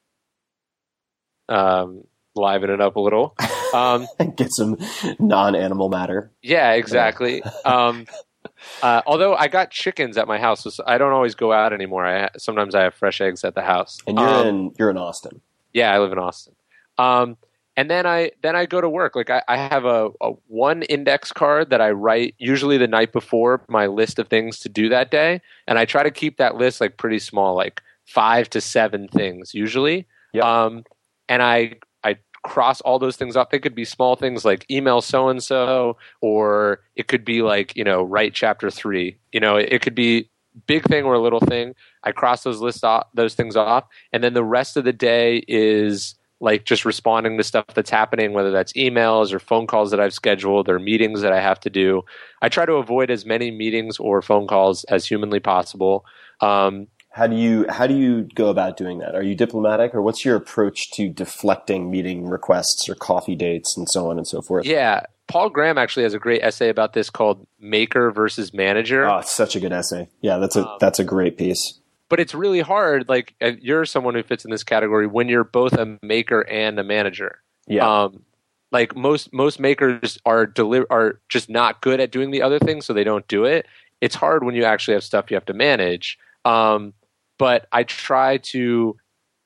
to um, liven it up a little. Um, Get some non-animal matter. Yeah, exactly. um, uh, although I got chickens at my house, so I don't always go out anymore. I sometimes I have fresh eggs at the house. And you're um, in you're in Austin. Yeah, I live in Austin. Um, and then I then I go to work. Like I, I have a, a one index card that I write usually the night before my list of things to do that day, and I try to keep that list like pretty small, like five to seven things usually. Yep. Um, and I. cross all those things off. They could be small things like email so-and-so, or it could be like, you know, write chapter three. You know, it, it could be big thing or a little thing. I cross those lists off, those things off. And then the rest of the day is like just responding to stuff that's happening, whether that's emails or phone calls that I've scheduled or meetings that I have to do. I try to avoid as many meetings or phone calls as humanly possible. Um, How do you how do you go about doing that? Are you diplomatic, or what's your approach to deflecting meeting requests or coffee dates and so on and so forth? Yeah, Paul Graham actually has a great essay about this called "Maker versus Manager." Oh, it's such a good essay. Yeah, that's a um, that's a great piece. But it's really hard. Like you're someone who fits in this category when you're both a maker and a manager. Yeah. Um, like most most makers are deli- are just not good at doing the other things, so they don't do it. It's hard when you actually have stuff you have to manage. Um, But I try to,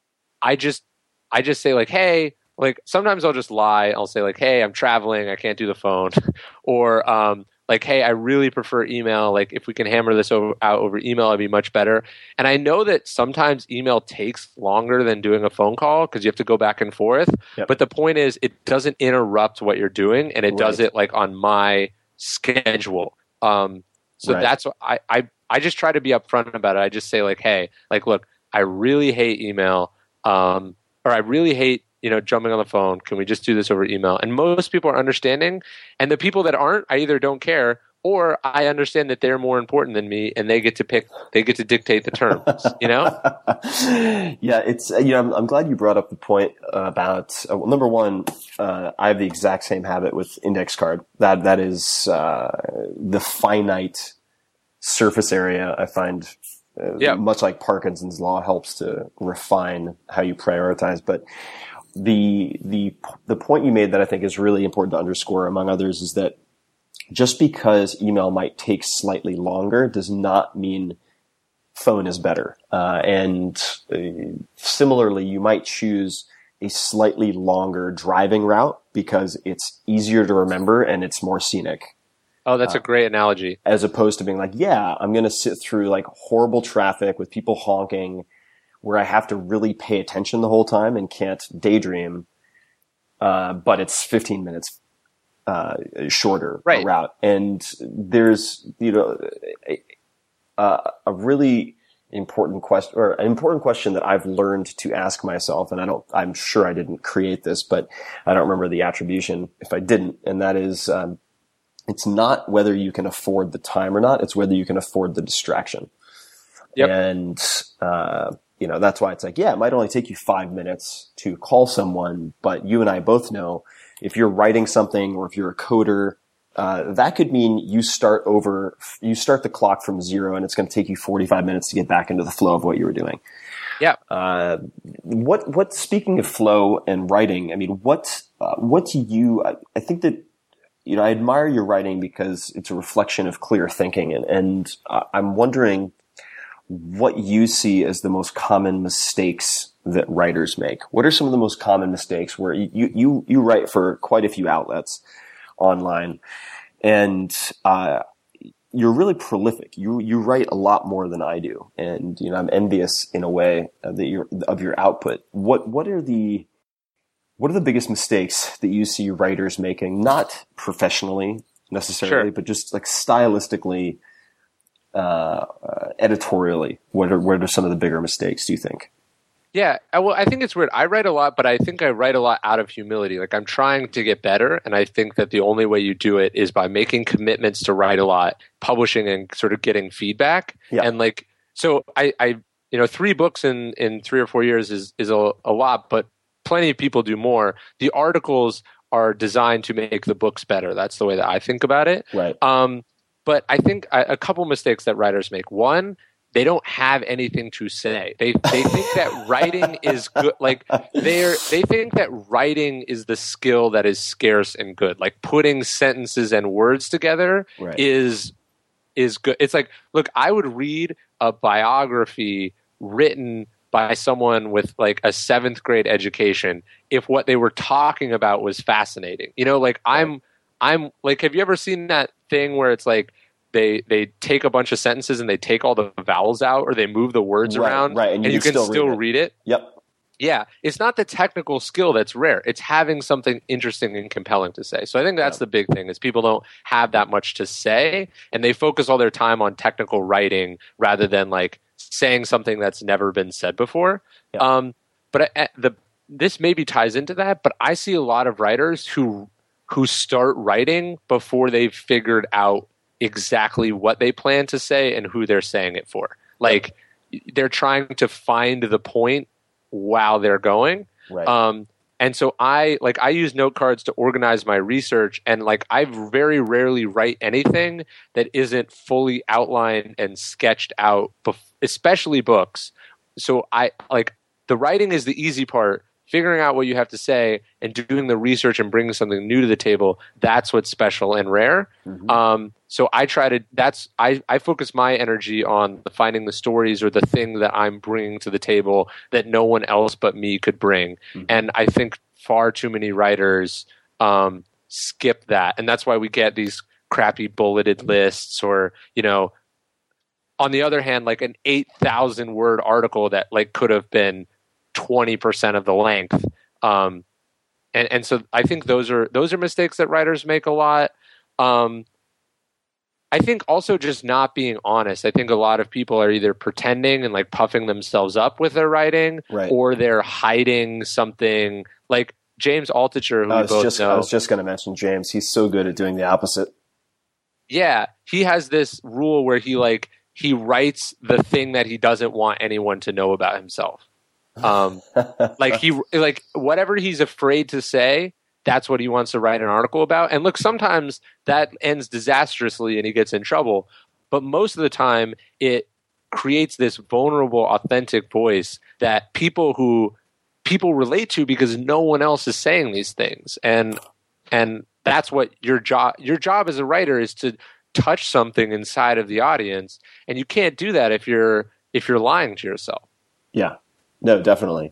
I just, I just say like, hey, like sometimes I'll just lie. I'll say like, hey, I'm traveling. I can't do the phone. Or um, like, hey, I really prefer email. Like if we can hammer this over, out over email, it'd be much better. And I know that sometimes email takes longer than doing a phone call because you have to go back and forth. Yep. But the point is it doesn't interrupt what you're doing, and it Right. does it like on my schedule. Um, so Right. that's what I, I, I just try to be upfront about it. I just say like, hey, like, look, I really hate email, um, or I really hate, you know, jumping on the phone. Can we just do this over email? And most people are understanding. And the people that aren't, I either don't care or I understand that they're more important than me and they get to pick, they get to dictate the terms, you know? Yeah, it's, you know, I'm, I'm glad you brought up the point about, uh, well, number one, uh, I have the exact same habit with index card. That, that is, uh, the finite surface area I find uh, Yeah. much like Parkinson's law helps to refine how you prioritize. But the, the, the point you made that I think is really important to underscore among others is that just because email might take slightly longer does not mean phone is better. Uh, and uh, similarly, you might choose a slightly longer driving route because it's easier to remember and it's more scenic. Oh, that's a great analogy. As opposed to being like, yeah, I'm going to sit through like horrible traffic with people honking where I have to really pay attention the whole time and can't daydream. Uh, but it's fifteen minutes uh, shorter Right. route. And there's, you know, a, a really important question or an important question that I've learned to ask myself. And I don't, I'm sure I didn't create this, but I don't remember the attribution if I didn't. And that is, um, it's not whether you can afford the time or not. It's whether you can afford the distraction. Yep. And, uh, you know, that's why it's like, yeah, it might only take you five minutes to call someone, but you and I both know if you're writing something or if you're a coder, uh, that could mean you start over, you start the clock from zero and it's going to take you forty-five minutes to get back into the flow of what you were doing. Yeah. Uh, what, what, speaking of flow and writing, I mean, what, uh, what do you, I, I think that, you know, I admire your writing because it's a reflection of clear thinking. And, and uh, I'm wondering what you see as the most common mistakes that writers make. What are some of the most common mistakes where you, you, you write for quite a few outlets online and, uh, you're really prolific. You, you write a lot more than I do. And, you know, I'm envious in a way of, the, your, of your output. What, what are the, what are the biggest mistakes that you see writers making? Not professionally necessarily, Sure. but just like stylistically, uh, uh, editorially. What are, what are some of the bigger mistakes, do you think? Yeah, I- well, I think it's weird. I write a lot, but I think I write a lot out of humility. Like I'm trying to get better, and I think that the only way you do it is by making commitments to write a lot, publishing, and sort of getting feedback. Yeah. And like, so I, I, you know, three books in in three or four years is is a, a lot, but plenty of people do more. The articles are designed to make the books better. That's the way that I think about it. Right. Um, but I think a, a couple mistakes that writers make. One, they don't have anything to say. They they think that writing is good. Like they're they think that writing is the skill that is scarce and good. Like putting sentences and words together Right. is is good. It's like, look, I would read a biography written by someone with like a seventh grade education if what they were talking about was fascinating. You know, like I'm I'm like, have you ever seen that thing where it's like they they take a bunch of sentences and they take all the vowels out or they move the words Right, around right, and you you can can still still, read it. read it? Yep. Yeah, it's not the technical skill that's rare. It's having something interesting and compelling to say. So I think that's yeah. the big thing is people don't have that much to say, and they focus all their time on technical writing rather than like saying something that's never been said before. Yeah. Um, but I, the this maybe ties into that. But I see a lot of writers who who start writing before they've figured out exactly what they plan to say and who they're saying it for. Like they're trying to find the point while they're going. Right. Um, and so I like I use note cards to organize my research, and like I very rarely write anything that isn't fully outlined and sketched out, bef- especially books. So I like the writing is the easy part. Figuring out what you have to say and doing the research and bringing something new to the table, that's what's special and rare. Mm-hmm. Um, so I try to, that's, I, I focus my energy on finding the stories or the thing that I'm bringing to the table that no one else but me could bring. Mm-hmm. And I think far too many writers um, skip that. And that's why we get these crappy bulleted lists or, you know, on the other hand, like an eight thousand word article that like could have been twenty percent of the length. Um, and, and so I think those are, those are mistakes that writers make a lot. Um, I think also just not being honest. I think a lot of people are either pretending and like puffing themselves up with their writing, right. or they're hiding something like James Altucher, who I we was both just, know. I was just going to mention James. He's so good at doing the opposite. Yeah. He has this rule where he like, he writes the thing that he doesn't want anyone to know about himself. Um, like he, like whatever he's afraid to say, that's what he wants to write an article about. And look, sometimes that ends disastrously and he gets in trouble. But most of the time, it creates this vulnerable, authentic voice that people who people relate to because no one else is saying these things. And and that's what your job. Your job as a writer is to touch something inside of the audience, and you can't do that if you're if you're lying to yourself. Yeah. No, definitely.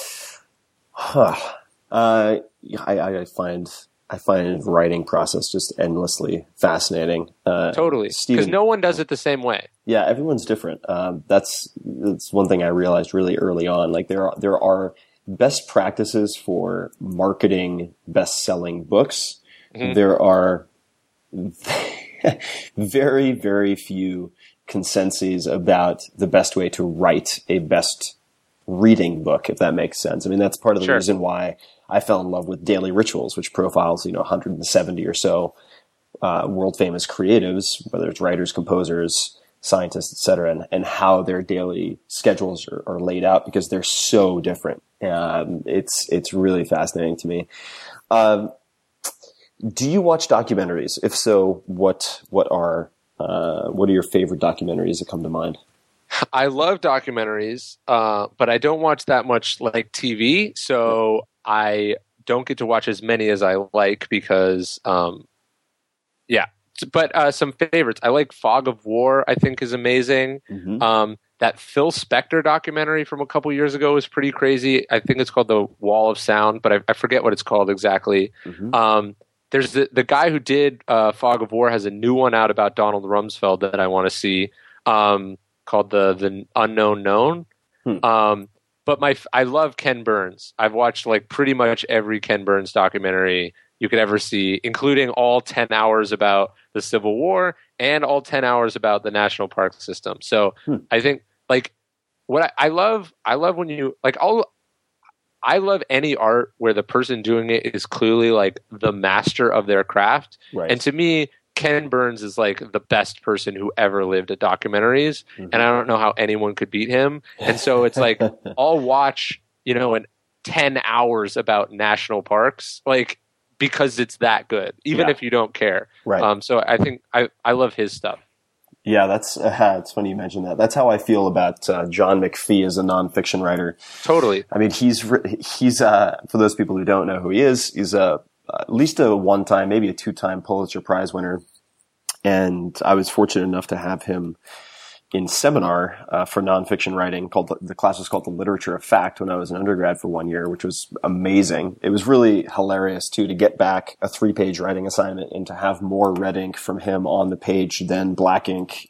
Huh. Uh, I, I find I find writing process just endlessly fascinating. Uh, totally, because no one does it the same way. Yeah, everyone's different. Um, that's that's one thing I realized really early on. Like there are there are best practices for marketing best-selling books. Mm-hmm. There are very very few consensus about the best way to write a best reading book, if that makes sense. I mean, that's part of the sure. reason why I fell in love with Daily Rituals, which profiles, you know, one hundred seventy or so uh, world famous creatives, whether it's writers, composers, scientists, et cetera, and, and how their daily schedules are, are laid out because they're so different. Um, it's, it's really fascinating to me. Um, do you watch documentaries? If so, what, what are, uh, what are your favorite documentaries that come to mind? I love documentaries, uh, but I don't watch that much like T V, so I don't get to watch as many as I like because, um, yeah. But uh, some favorites. I like Fog of War, I think is amazing. Mm-hmm. Um, that Phil Spector documentary from a couple years ago was pretty crazy. I think it's called The Wall of Sound, but I, I forget what it's called exactly. Mm-hmm. Um, there's the, the guy who did uh, Fog of War has a new one out about Donald Rumsfeld that I want to see. Um, called the the Unknown Known. Hmm. Um, but my I love Ken Burns. I've watched like pretty much every Ken Burns documentary you could ever see, including all ten hours about the Civil War and all ten hours about the National Park System. So hmm. I think like what I, I love I love when you like all I love any art where the person doing it is clearly like the master of their craft. Right. And to me, Ken Burns is like the best person who ever lived at documentaries, mm-hmm. and I don't know how anyone could beat him. And so it's like I'll watch, you know, in ten hours about national parks, like because it's that good, even yeah. if you don't care. Right. Um, so I think I, I love his stuff. Yeah, that's uh, it's funny you mentioned that. That's how I feel about uh, John McPhee as a nonfiction writer. Totally. I mean, he's he's uh, for those people who don't know who he is, he's a at least a one-time, maybe a two-time Pulitzer Prize winner. And I was fortunate enough to have him in seminar uh, for nonfiction writing. Called the, the class was called The Literature of Fact when I was an undergrad for one year, which was amazing. It was really hilarious too to get back a three-page writing assignment and to have more red ink from him on the page than black ink.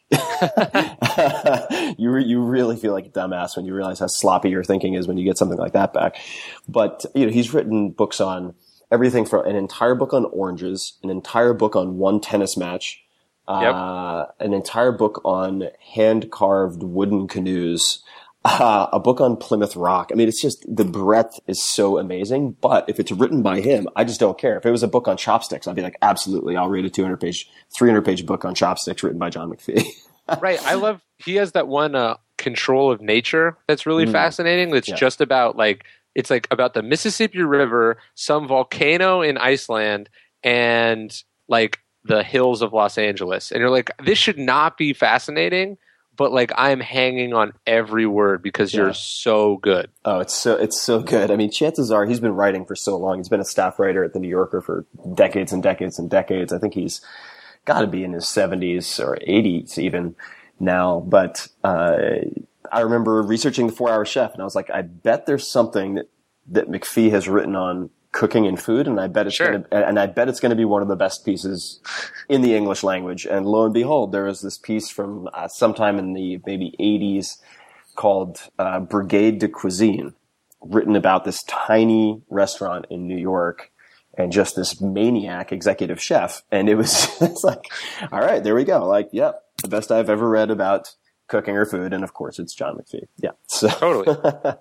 you re- you really feel like a dumbass when you realize how sloppy your thinking is when you get something like that back. But you know, he's written books on everything from an entire book on oranges, an entire book on one tennis match. Yep. Uh, an entire book on hand-carved wooden canoes, uh, a book on Plymouth Rock. I mean, it's just, the breadth is so amazing, but if it's written by him, I just don't care. If it was a book on chopsticks, I'd be like, absolutely, I'll read a two hundred page, three hundred page book on chopsticks written by John McPhee. Right. I love, he has that one, uh, Control of Nature that's really mm. fascinating. That's yeah. just about like, it's like about the Mississippi River, some volcano in Iceland, and like, the hills of Los Angeles. And you're like, this should not be fascinating, but like I'm hanging on every word because yeah. you're so good. Oh, it's so, it's so good. I mean, chances are he's been writing for so long. He's been a staff writer at the New Yorker for decades and decades and decades. I think he's got to be in his seventies or eighties even now. But, uh, I remember researching The four hour Chef and I was like, I bet there's something that, that McPhee has written on cooking and food, and I bet it's sure. going to, and I bet it's going to be one of the best pieces in the English language. And lo and behold, there was this piece from uh, sometime in the maybe eighties called uh, Brigade de Cuisine, written about this tiny restaurant in New York and just this maniac executive chef. And it was it's like, all right, there we go. Like, yep, the best I've ever read about cooking or food, and of course, it's John McPhee. Yeah, so totally.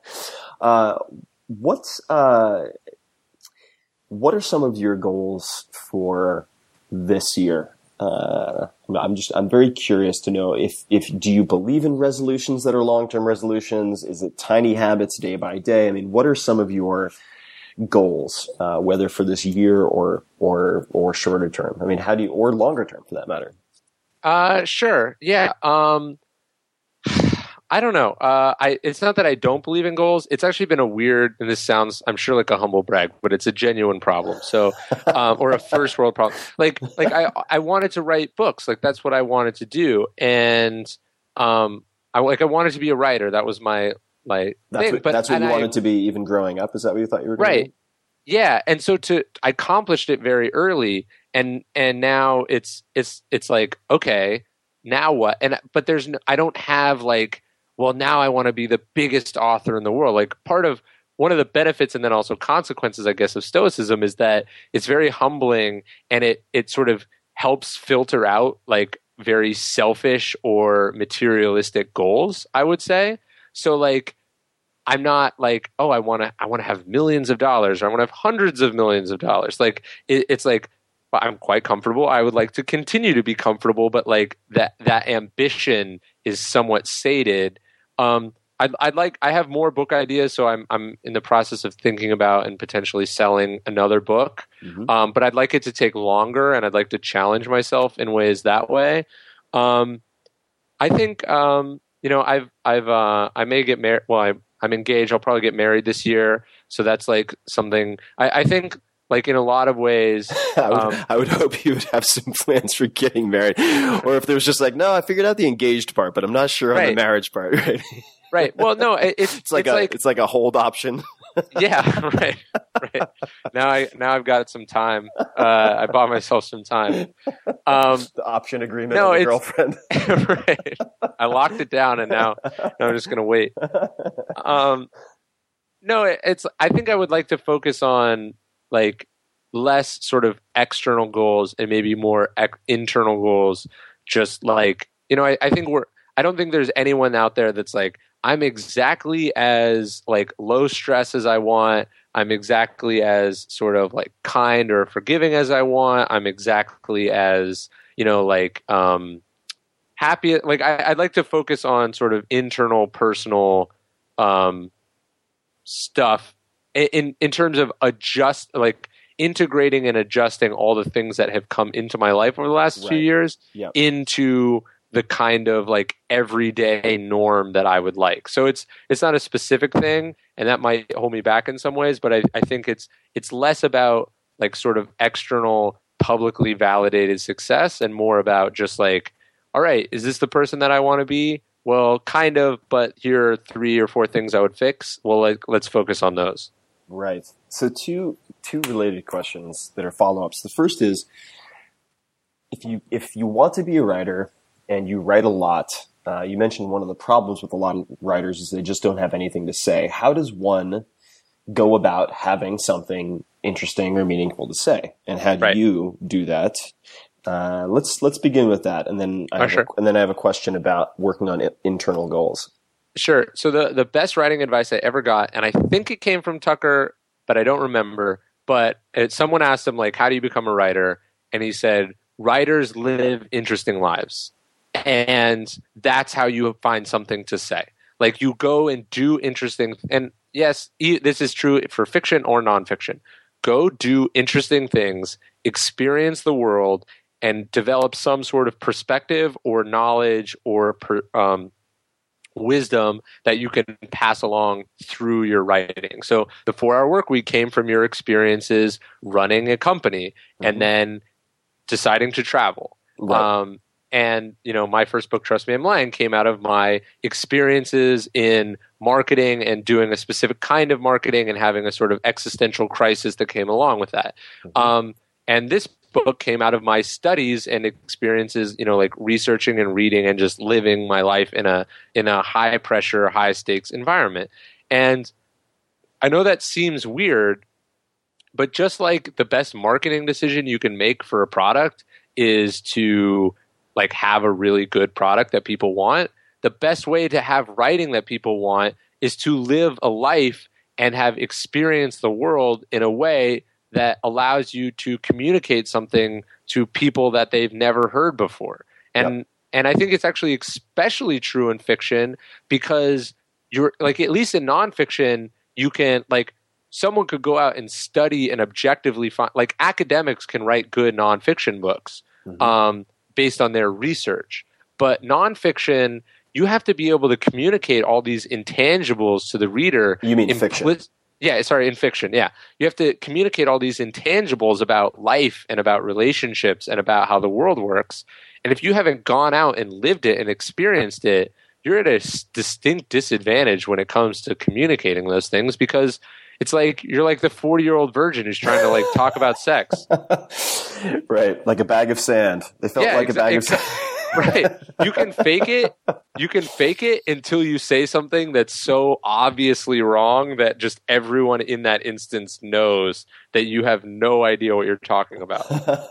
uh, what's uh. What are some of your goals for this year? Uh, I'm just, I'm very curious to know if, if, do you believe in resolutions that are long-term resolutions? Is it tiny habits day by day? I mean, what are some of your goals, uh, whether for this year or, or, or shorter term? I mean, how do you, or longer term for that matter? Uh, sure. Yeah. Um, I don't know. Uh, I it's not that I don't believe in goals. It's actually been a weird, and this sounds, I'm sure, like a humble brag, but it's a genuine problem. So, um, or a first world problem. Like, like I, I wanted to write books. Like that's what I wanted to do, and um, I like I wanted to be a writer. That was my my that's thing. What, but that's what you I, wanted to be even growing up. Is that what you thought you were doing? Right? Yeah. And so to I accomplished it very early, and and now it's it's it's like okay, now what? And but there's no, I don't have like. Well, now I want to be the biggest author in the world. Like part of one of the benefits and then also consequences, I guess, of Stoicism is that it's very humbling and it, it sort of helps filter out like very selfish or materialistic goals, I would say. So like, I'm not like, oh, I want to, I want to have millions of dollars or I want to have hundreds of millions of dollars. Like it, it's like, well, I'm quite comfortable. I would like to continue to be comfortable, but like that, that ambition is somewhat sated. Um, I'd, I'd like, I have more book ideas, so I'm, I'm in the process of thinking about and potentially selling another book. Mm-hmm. Um, but I'd like it to take longer and I'd like to challenge myself in ways that way. Um, I think, um, you know, I've, I've, uh, I may get married. Well, I, I'm engaged. I'll probably get married this year. So that's like something I, I think, like in a lot of ways, I, would, um, I would hope you would have some plans for getting married, or if there was just like, no, I figured out the engaged part, but I'm not sure right. on the marriage part. Right? Right. Well, no, it, it's, it's like it's a like, it's like a hold option. Yeah. Right. Right. Now I now I've got some time. Uh, I bought myself some time. Um, the option agreement no, with the girlfriend. Right. I locked it down, and now, now I'm just going to wait. Um, no, it, it's. I think I would like to focus on like. Less sort of external goals and maybe more ec- internal goals. Just like, you know, I, I think we're, I don't think there's anyone out there that's like, I'm exactly as like low stress as I want. I'm exactly as sort of like kind or forgiving as I want. I'm exactly as, you know, like um, happy. Like I, I'd like to focus on sort of internal, personal um, stuff in, in terms of adjust, like, integrating and adjusting all the things that have come into my life over the last right. few years yep. into the kind of like everyday norm that I would like. So it's it's not a specific thing, and that might hold me back in some ways, but I, I think it's it's less about like sort of external, publicly validated success and more about just like, all right, is this the person that I want to be? well, kind of, but here are three or four things I would fix. Well, like, let's focus on those. Right. So two two related questions that are follow-ups. The first is, if you if you want to be a writer and you write a lot, uh, you mentioned one of the problems with a lot of writers is they just don't have anything to say. How does one go about having something interesting or meaningful to say, and how do Right. you do that? Uh, let's let's begin with that, and then I Oh, have sure. a, and then I have a question about working on i- internal goals. Sure. So the, the best writing advice I ever got, and I think it came from Tucker, but I don't remember, but it, someone asked him, like, how do you become a writer? And he said, writers live interesting lives. And that's how you find something to say. Like, you go and do interesting, and yes, e- this is true for fiction or nonfiction. Go do interesting things, experience the world, and develop some sort of perspective or knowledge or per, um, wisdom that you can pass along through your writing. So the four-hour work week came from your experiences running a company mm-hmm. and then deciding to travel. Right. Um, and, you know, my first book, Trust Me, I'm Lying, came out of my experiences in marketing and doing a specific kind of marketing and having a sort of existential crisis that came along with that. Mm-hmm. Um, and this book came out of my studies and experiences, you know, like researching and reading and just living my life in a in a high pressure, high stakes environment. And I know that seems weird, but just like the best marketing decision you can make for a product is to like have a really good product that people want, the best way to have writing that people want is to live a life and have experienced the world in a way that allows you to communicate something to people that they've never heard before. And yep. and I think it's actually especially true in fiction because you're like, at least in nonfiction, you can like someone could go out and study and objectively find, like academics can write good nonfiction books mm-hmm. um, based on their research. But nonfiction, you have to be able to communicate all these intangibles to the reader. You mean impli- fiction? Yeah, sorry, in fiction, yeah. You have to communicate all these intangibles about life and about relationships and about how the world works. And if you haven't gone out and lived it and experienced it, you're at a s- distinct disadvantage when it comes to communicating those things because it's like you're like the forty-year-old virgin who's trying to like talk about sex. Right, like a bag of sand. They felt Yeah, like exa- a bag exa- of sand. Right. You can fake it. You can fake it until you say something that's so obviously wrong that just everyone in that instance knows that you have no idea what you're talking about.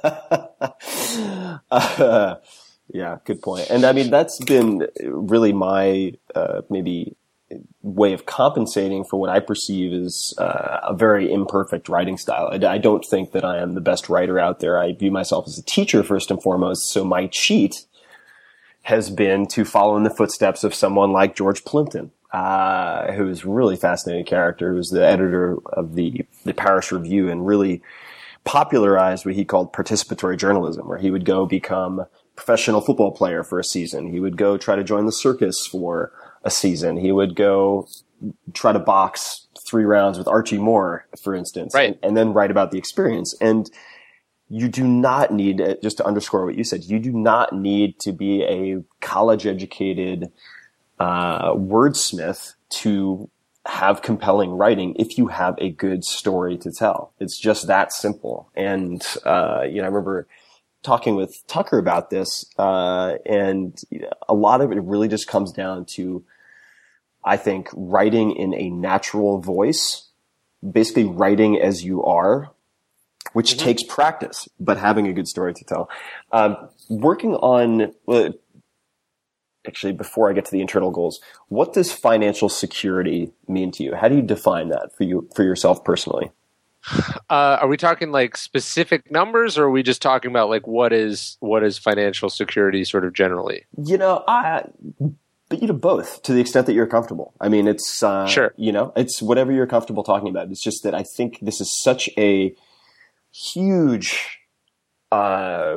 uh, yeah, good point. And I mean, that's been really my uh, maybe way of compensating for what I perceive as uh, a very imperfect writing style. I, I don't think that I am the best writer out there. I view myself as a teacher first and foremost. So my cheat has been to follow in the footsteps of someone like George Plimpton, uh, who is a really fascinating character, who's the editor of the, the Paris Review and really popularized what he called participatory journalism, where he would go become a professional football player for a season. He would go try to join the circus for a season. He would go try to box three rounds with Archie Moore, for instance, right. and, and then write about the experience. And you do not need, just to underscore what you said, you do not need to be a college-educated uh, wordsmith to have compelling writing if you have a good story to tell. It's just that simple. And, uh, you know, I remember talking with Tucker about this, uh, and you know, a lot of it really just comes down to, I think, writing in a natural voice, basically writing as you are, which mm-hmm. takes practice, but having a good story to tell. Um, working on, well, actually, before I get to the internal goals, what does financial security mean to you? How do you define that for you, for yourself personally? Uh, are we talking like specific numbers, or are we just talking about like what is what is financial security sort of generally? You know, I, but you know, both to the extent that you're comfortable. I mean, it's uh, sure. You know, it's whatever you're comfortable talking about. It's just that I think this is such a huge uh,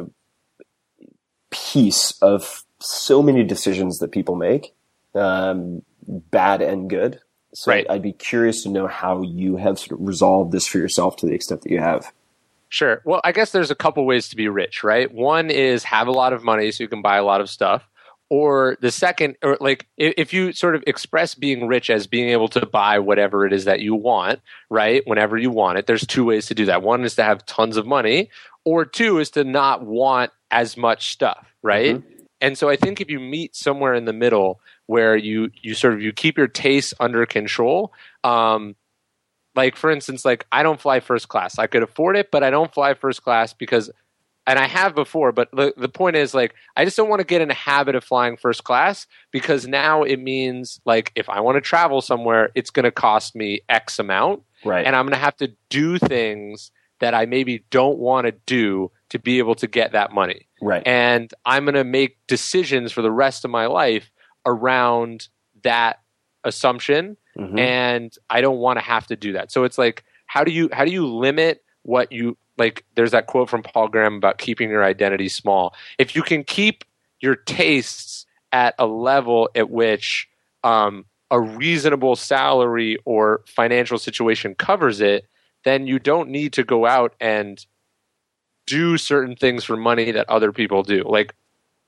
piece of so many decisions that people make, um, bad and good. So right. I'd be curious to know how you have sort of resolved this for yourself to the extent that you have. Sure. Well, I guess there's a couple ways to be rich, right? One is have a lot of money so you can buy a lot of stuff, Or the second, or like if, if you sort of express being rich as being able to buy whatever it is that you want, right? Whenever you want it, there's two ways to do that. One is to have tons of money, or two is to not want as much stuff, right? Mm-hmm. And so I think if you meet somewhere in the middle where you you sort of you keep your tastes under control, um, like for instance, like I don't fly first class. I could afford it, but I don't fly first class because. And I have before, but the, the point is, like, I just don't want to get in a habit of flying first class because now it means, like, if I want to travel somewhere, it's going to cost me X amount. Right. And I'm going to have to do things that I maybe don't want to do to be able to get that money. Right. And I'm going to make decisions for the rest of my life around that assumption. Mm-hmm. And I don't want to have to do that. So it's like, how do you how do you limit what you like? There's that quote from Paul Graham about keeping your identity small. If you can keep your tastes at a level at which um, a reasonable salary or financial situation covers it, then you don't need to go out and do certain things for money that other people do. Like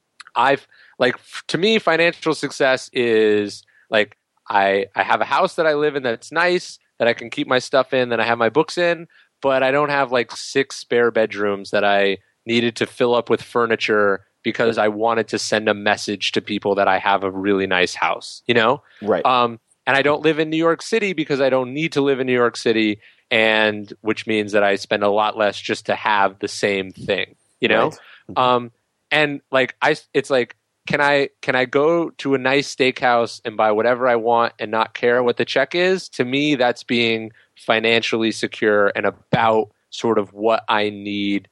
I've like to me, financial success is like I I have a house that I live in that's nice, that I can keep my stuff in, that I have my books in, but I don't have like six spare bedrooms that I needed to fill up with furniture because I wanted to send a message to people that I have a really nice house, you know? Right. Um, and I don't live in New York City because I don't need to live in New York City, and which means that I spend a lot less just to have the same thing, you know? Right. Mm-hmm. Um, and like I, it's like, can I can I go to a nice steakhouse and buy whatever I want and not care what the check is? To me, that's being financially secure and about sort of what I need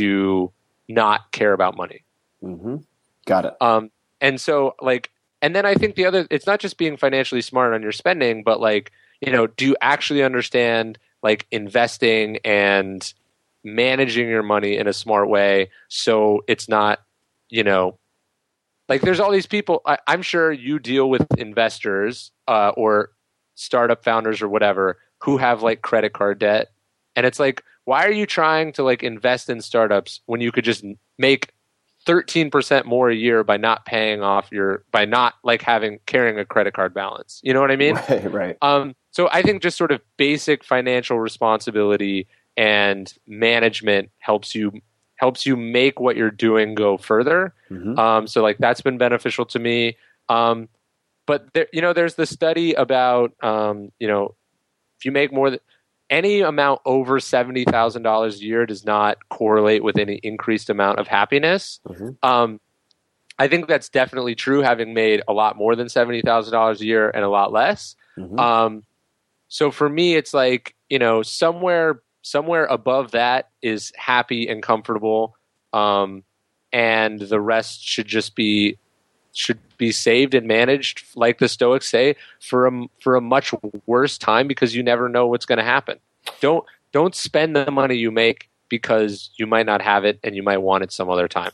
to not care about money. Mm-hmm. Got it. Um, and so like, and then I think the other, it's not just being financially smart on your spending, but like, you know, do you actually understand like investing and managing your money in a smart way so it's not, you know, like there's all these people, I, I'm sure you deal with investors uh, or startup founders or whatever who have like credit card debt. And it's like, why are you trying to like invest in startups when you could just make thirteen percent more a year by not paying off your, by not like having, carrying a credit card balance? You know what I mean? Right, right. Um, so I think just sort of basic financial responsibility and management helps you helps you make what you're doing go further. Mm-hmm. Um, so like that's been beneficial to me. Um, but there, you know, there's the study about, um, you know, if you make more than any amount over seventy thousand dollars a year does not correlate with any increased amount of happiness. Mm-hmm. Um, I think that's definitely true, having made a lot more than seventy thousand dollars a year and a lot less. Mm-hmm. Um, so for me, it's like, you know, somewhere somewhere above that is happy and comfortable, um, and the rest should just be should be saved and managed, like the Stoics say, for a for a much worse time, because you never know what's going to happen. Don't don't spend the money you make because you might not have it and you might want it some other time.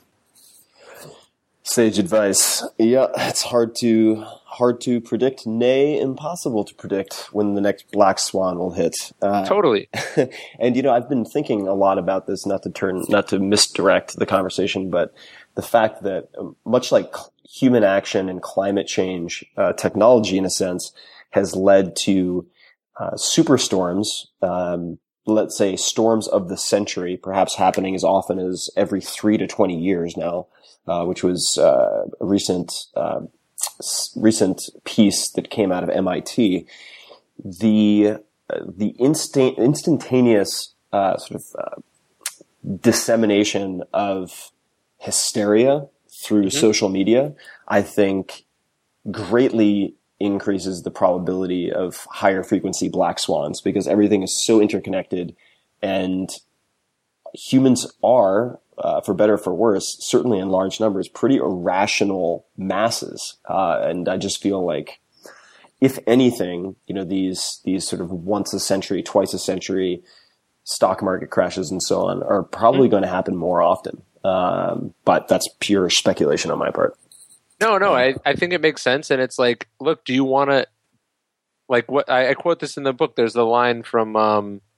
Sage advice. Yeah, it's hard to hard to predict, nay, impossible to predict when the next black swan will hit. Uh, totally. And you know, I've been thinking a lot about this, not to turn, not to misdirect the conversation, but the fact that um, much like human action and climate change, uh, technology, in a sense, has led to uh, superstorms. Um, let's say storms of the century, perhaps happening as often as every three to twenty years now. Uh, which was uh, a recent uh, recent piece that came out of M I T. The uh, the instant instantaneous uh, sort of uh, dissemination of hysteria through mm-hmm. social media, I think, greatly increases the probability of higher frequency black swans, because everything is so interconnected, and humans are, Uh, for better or for worse, certainly in large numbers, pretty irrational masses. Uh, and I just feel like, if anything, you know, these, these sort of once a century, twice a century stock market crashes and so on are probably mm-hmm. going to happen more often. Um, but that's pure speculation on my part. No, no, I, I think it makes sense. And it's like, look, do you want to, like what, I, I quote this in the book. There's the line from, um,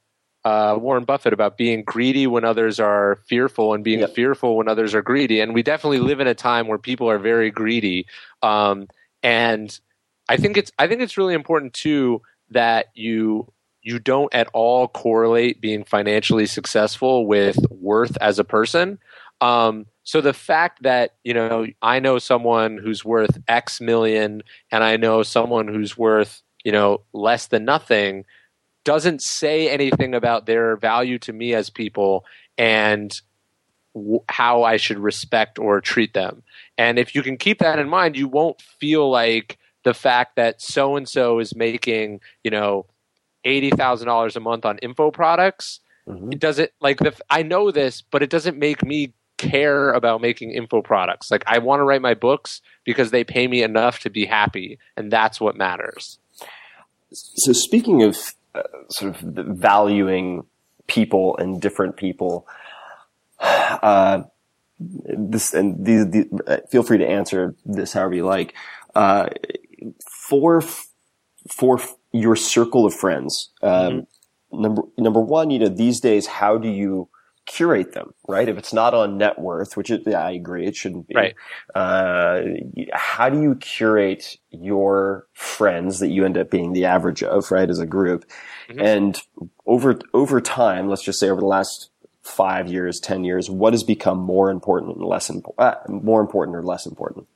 uh, Warren Buffett about being greedy when others are fearful and being Yep. fearful when others are greedy. And we definitely live in a time where people are very greedy. Um, and I think it's I think it's really important too that you you don't at all correlate being financially successful with worth as a person. Um, so the fact that, you know, I know someone who's worth X million and I know someone who's worth, you know, less than nothing doesn't say anything about their value to me as people and w- how I should respect or treat them. And if you can keep that in mind, you won't feel like the fact that so-and-so is making, you know, eighty thousand dollars a month on info products. Mm-hmm. It doesn't like the, I know this, but it doesn't make me care about making info products. Like I want to write my books because they pay me enough to be happy. And that's what matters. So speaking of uh, sort of valuing people and different people, uh, this, and these, these, uh, feel free to answer this however you like. Uh, for, for your circle of friends, um, mm-hmm. number, number one, you know, these days, how do you curate them, right? If it's not on net worth, which it, yeah, I agree, it shouldn't be. Right. Uh, how do you curate your friends that you end up being the average of, right, as a group? Mm-hmm. And over, over time, let's just say over the last five years, ten years, what has become more important and less important, uh, more important or less important?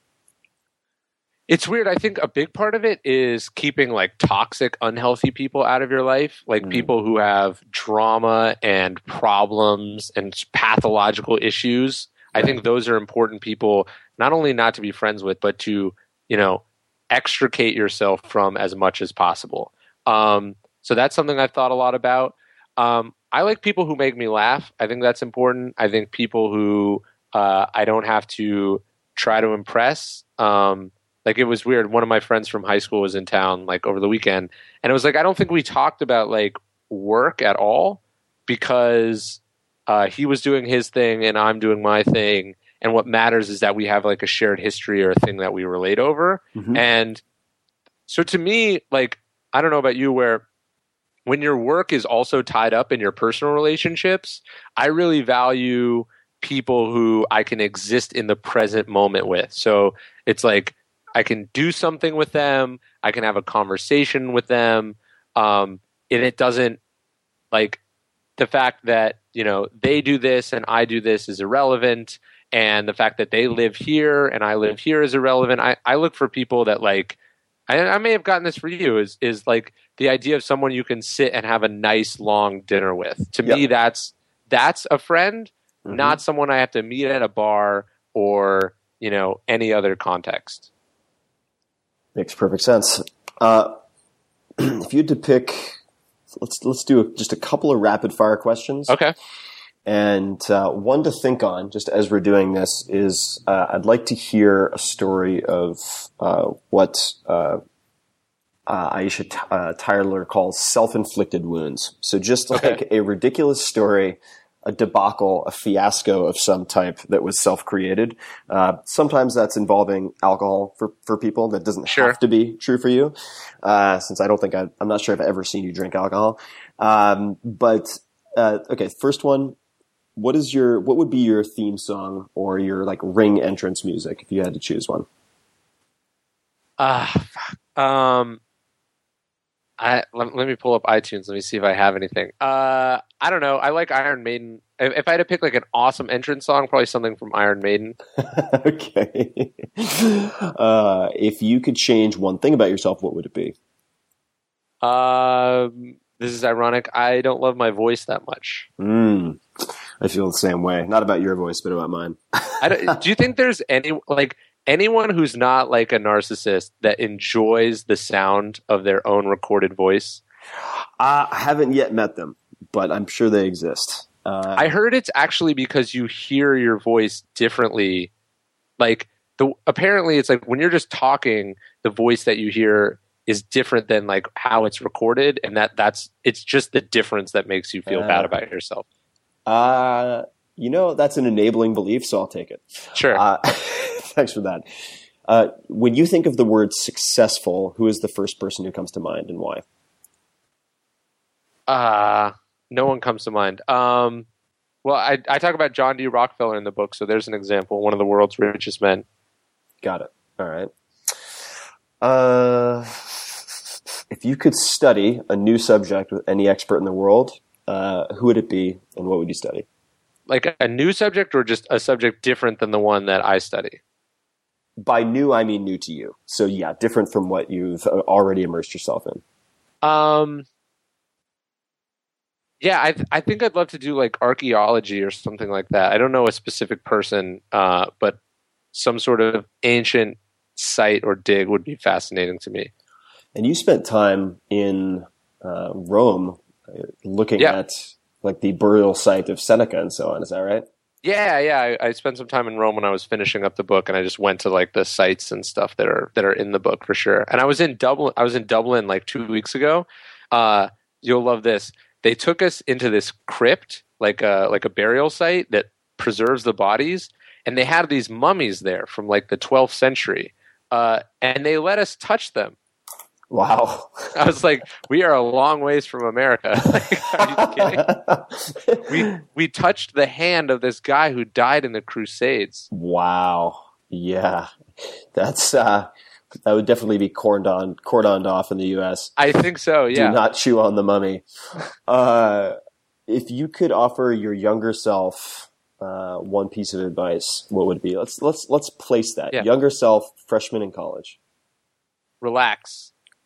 It's weird. I think a big part of it is keeping like toxic, unhealthy people out of your life, like mm. people who have drama and problems and pathological issues. Right. I think those are important people, not only not to be friends with, but to, you know, extricate yourself from as much as possible. Um, so that's something I've thought a lot about. Um, I like people who make me laugh. I think that's important. I think people who uh, I don't have to try to impress. Um, Like it was weird. One of my friends from high school was in town like over the weekend, and it was like I don't think we talked about like work at all because uh, he was doing his thing and I'm doing my thing, and what matters is that we have like a shared history or a thing that we relate over. Mm-hmm. And so to me, like I don't know about you, where when your work is also tied up in your personal relationships, I really value people who I can exist in the present moment with. So it's like I can do something with them. I can have a conversation with them. Um, and it doesn't like the fact that, you know, they do this and I do this is irrelevant. And the fact that they live here and I live here is irrelevant. I, I look for people that like, I, I may have gotten this for you is, is like the idea of someone you can sit and have a nice long dinner with. To yep. me, that's, that's a friend, mm-hmm. not someone I have to meet at a bar or, you know, any other context. Makes perfect sense. Uh, if you had to pick, let's let's do a, just a couple of rapid fire questions. Okay. And uh, one to think on, just as we're doing this, is uh, I'd like to hear a story of uh, what uh, uh, Aisha T- uh, Tyler calls self-inflicted wounds. So just like okay. a ridiculous story, a debacle, a fiasco of some type that was self-created. Uh, sometimes that's involving alcohol for, for people. That doesn't sure. have to be true for you, uh, since I don't think I, I'm not sure if I've ever seen you drink alcohol. Um, but, uh, okay, first one, what is your, what would be your theme song or your like ring entrance music if you had to choose one? Uh, um, I, let, let me pull up iTunes. Let me see if I have anything. Uh, I don't know. I like Iron Maiden. If, if I had to pick like an awesome entrance song, probably something from Iron Maiden. Okay. Uh, if you could change one thing about yourself, what would it be? Um, this is ironic. I don't love my voice that much. Mm, I feel the same way. Not about your voice, but about mine. I don't, do you think there's any like anyone who's not like a narcissist that enjoys the sound of their own recorded voice? Uh, I haven't yet met them, but I'm sure they exist. Uh, I heard it's actually because you hear your voice differently. Like the apparently it's like when you're just talking, the voice that you hear is different than like how it's recorded, and that that's it's just the difference that makes you feel uh, bad about yourself. Uh, you know, that's an enabling belief, so I'll take it. Sure. Uh, thanks for that. Uh, when you think of the word successful, who is the first person who comes to mind and why? Uh, no one comes to mind. Um, well, I, I talk about John D. Rockefeller in the book, so there's an example, one of the world's richest men. Got it. All right. Uh, if you could study a new subject with any expert in the world, uh, who would it be and what would you study? Like a new subject or just a subject different than the one that I study? By new, I mean new to you. So yeah, different from what you've already immersed yourself in. Um, yeah, I th- I think I'd love to do like archaeology or something like that. I don't know a specific person, uh, but some sort of ancient site or dig would be fascinating to me. And you spent time in uh, Rome uh, looking Yeah. at like the burial site of Seneca and so on. Is that right? Yeah, yeah. I, I spent some time in Rome when I was finishing up the book, and I just went to like the sites and stuff that are that are in the book for sure. And I was in Dublin. I was in Dublin like two weeks ago. Uh, you'll love this. They took us into this crypt, like a like a burial site that preserves the bodies, and they had these mummies there from like the twelfth century, uh, and they let us touch them. Wow. I was like, we are a long ways from America. Like, are you kidding? We we touched the hand of this guy who died in the Crusades. Wow. Yeah. That's uh that would definitely be cordoned cordoned off in the U S. I think so, yeah. Do not chew on the mummy. Uh if you could offer your younger self uh one piece of advice, what would it be? Let's let's let's place that. Yeah. Younger self, freshman in college. Relax.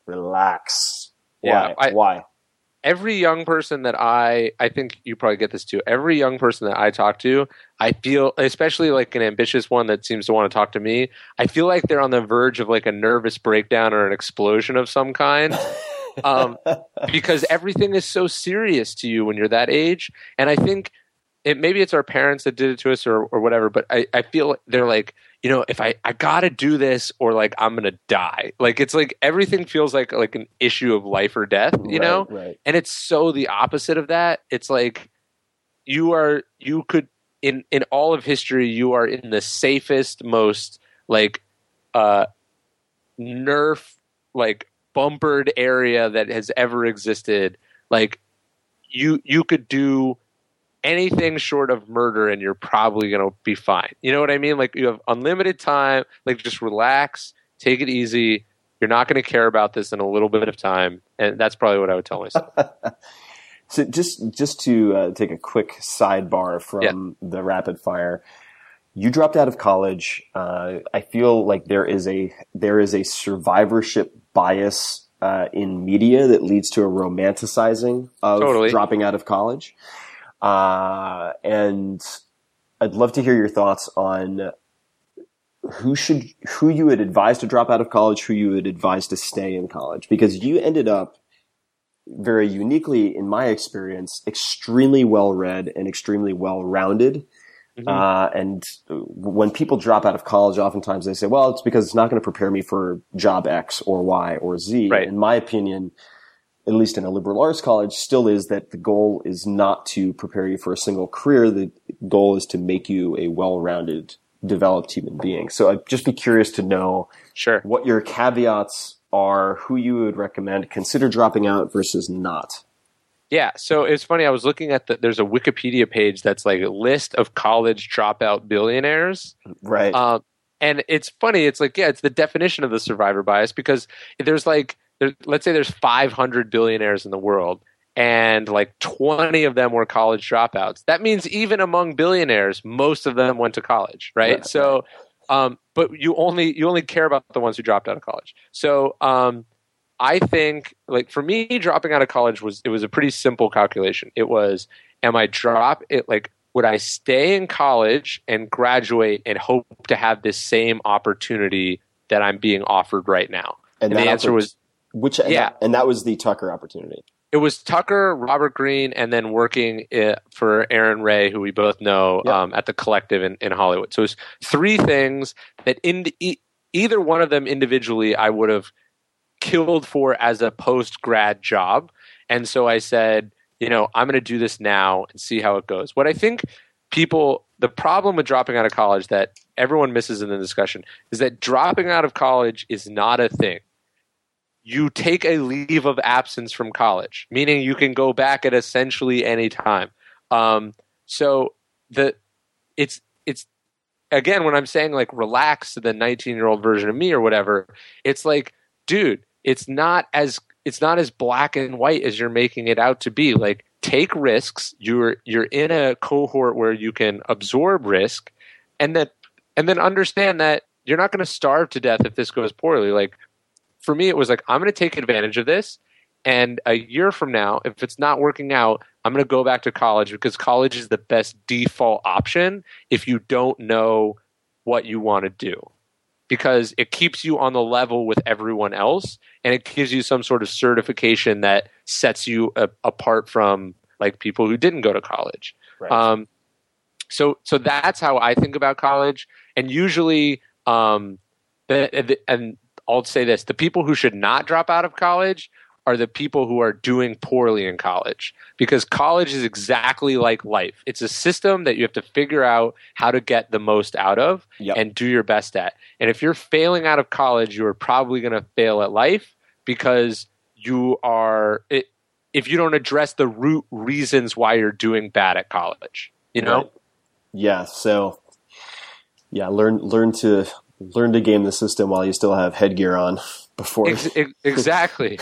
Relax. Yeah, Why? I- Why? Every young person that I, I think you probably get this too. Every young person that I talk to, I feel, especially like an ambitious one that seems to want to talk to me, I feel like they're on the verge of like a nervous breakdown or an explosion of some kind. um, because everything is so serious to you when you're that age. And I think it, maybe it's our parents that did it to us or, or whatever, but I, I feel they're like, you know, if I, I gotta do this or like I'm gonna die. Like it's like everything feels like like an issue of life or death, you Right, know? right. And it's so the opposite of that. It's like you are you could in in all of history, you are in the safest, most like uh nerf like bumpered area that has ever existed. Like you you could do anything short of murder and you're probably going to be fine. You know what I mean? Like you have unlimited time, like just relax, take it easy. You're not going to care about this in a little bit of time. And that's probably what I would tell myself. So just just to uh, take a quick sidebar from the rapid fire, you dropped out of college. Uh, I feel like there is a there is a survivorship bias uh, in media that leads to a romanticizing of Totally. dropping out of college. Uh, and I'd love to hear your thoughts on who should who you would advise to drop out of college, who you would advise to stay in college, because you ended up very uniquely, in my experience, extremely well read and extremely well rounded. Mm-hmm. Uh, and when people drop out of college, oftentimes they say, well, it's because it's not going to prepare me for job X or Y or Z. Right. In my opinion, at least in a liberal arts college, still is that the goal is not to prepare you for a single career. The goal is to make you a well-rounded, developed human being. So I'd just be curious to know Sure. what your caveats are, who you would recommend consider dropping out versus not. Yeah, so it's funny. I was looking at the, there's a Wikipedia page that's like a list of college dropout billionaires. Right. Um, and it's funny. It's like, yeah, it's the definition of the survivor bias because there's like, there's, let's say there's five hundred billionaires in the world and like twenty of them were college dropouts. That means even among billionaires, most of them went to college, right? Right. So, um, but you only, you only care about the ones who dropped out of college. So, um, I think, like for me, dropping out of college was it was a pretty simple calculation. It was, am I drop it like would I stay in college and graduate and hope to have this same opportunity that I'm being offered right now? And, And the that answer oppor- was Which, and yeah. that, and that was the Tucker opportunity. it was Tucker, Robert Greene, and then working uh, for Aaron Ray, who we both know Yep. um, at the Collective in, in Hollywood. So it was three things that in e- either one of them individually I would have killed for as a post-grad job. And so I said, you know, I'm going to do this now and see how it goes. What I think people, the problem with dropping out of college that everyone misses in the discussion is that dropping out of college is not a thing. you take a leave of absence from college, meaning you can go back at essentially any time. Um, so the it's it's again, when I'm saying like relax to the nineteen year old version of me or whatever, it's like, dude, it's not as it's not as black and white as you're making it out to be. Like, take risks. You're you're in a cohort where you can absorb risk, and then and then understand that you're not going to starve to death if this goes poorly. Like, for me, it was like, I'm going to take advantage of this, and a year from now, if it's not working out, I'm going to go back to college, because college is the best default option if you don't know what you want to do, because it keeps you on the level with everyone else, and it gives you some sort of certification that sets you a, apart from like people who didn't go to college. Right. Um, so, so that's how I think about college. And usually, um, the, the, and I'll say this, the people who should not drop out of college are the people who are doing poorly in college, because college is exactly like life. It's a system that you have to figure out how to get the most out of Yep. and do your best at. And if you're failing out of college, you are probably going to fail at life, because you are it, if you don't address the root reasons why you're doing bad at college, you know? Right. Yeah. So, yeah, learn learn to learn to game the system while you still have headgear on before. Ex- ex- exactly.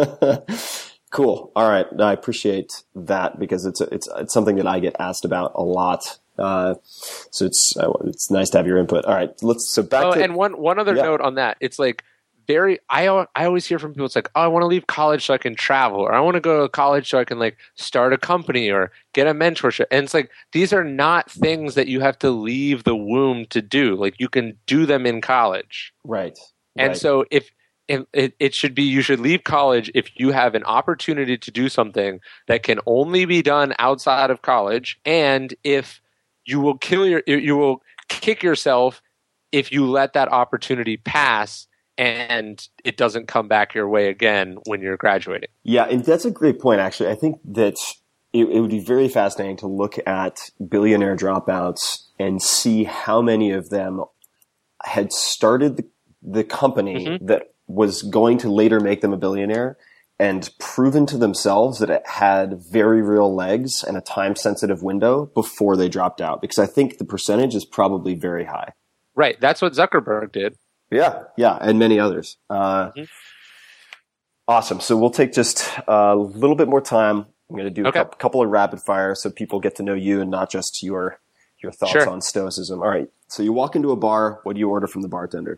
Cool. All right. I appreciate that, because it's it's it's something that I get asked about a lot. Uh, so it's uh, it's nice to have your input. All right. Let's so back Oh, to and one one other Yeah. note on that. It's like very. I al- I always hear from people. It's like, oh, I want to leave college so I can travel, or I want to go to college so I can like start a company or get a mentorship. And it's like, these are not things that you have to leave the womb to do. Like, you can do them in college. right. And right. so if it, it, it should be, you should leave college if you have an opportunity to do something that can only be done outside of college, and if you will kill your, you will kick yourself if you let that opportunity pass and it doesn't come back your way again when you're graduating. Yeah, and that's a great point, actually. I think that it, it would be very fascinating to look at billionaire dropouts and see how many of them had started the, the company Mm-hmm. that was going to later make them a billionaire, and proven to themselves that it had very real legs and a time-sensitive window before they dropped out. Because I think the percentage is probably very high. Right. That's what Zuckerberg did. Yeah, yeah, and many others. Uh, Mhm. Awesome. So we'll take just a little bit more time. I'm going to do Okay. a cou- couple of rapid fire so people get to know you and not just your your thoughts Sure. on stoicism. All right. So you walk into a bar. What do you order from the bartender?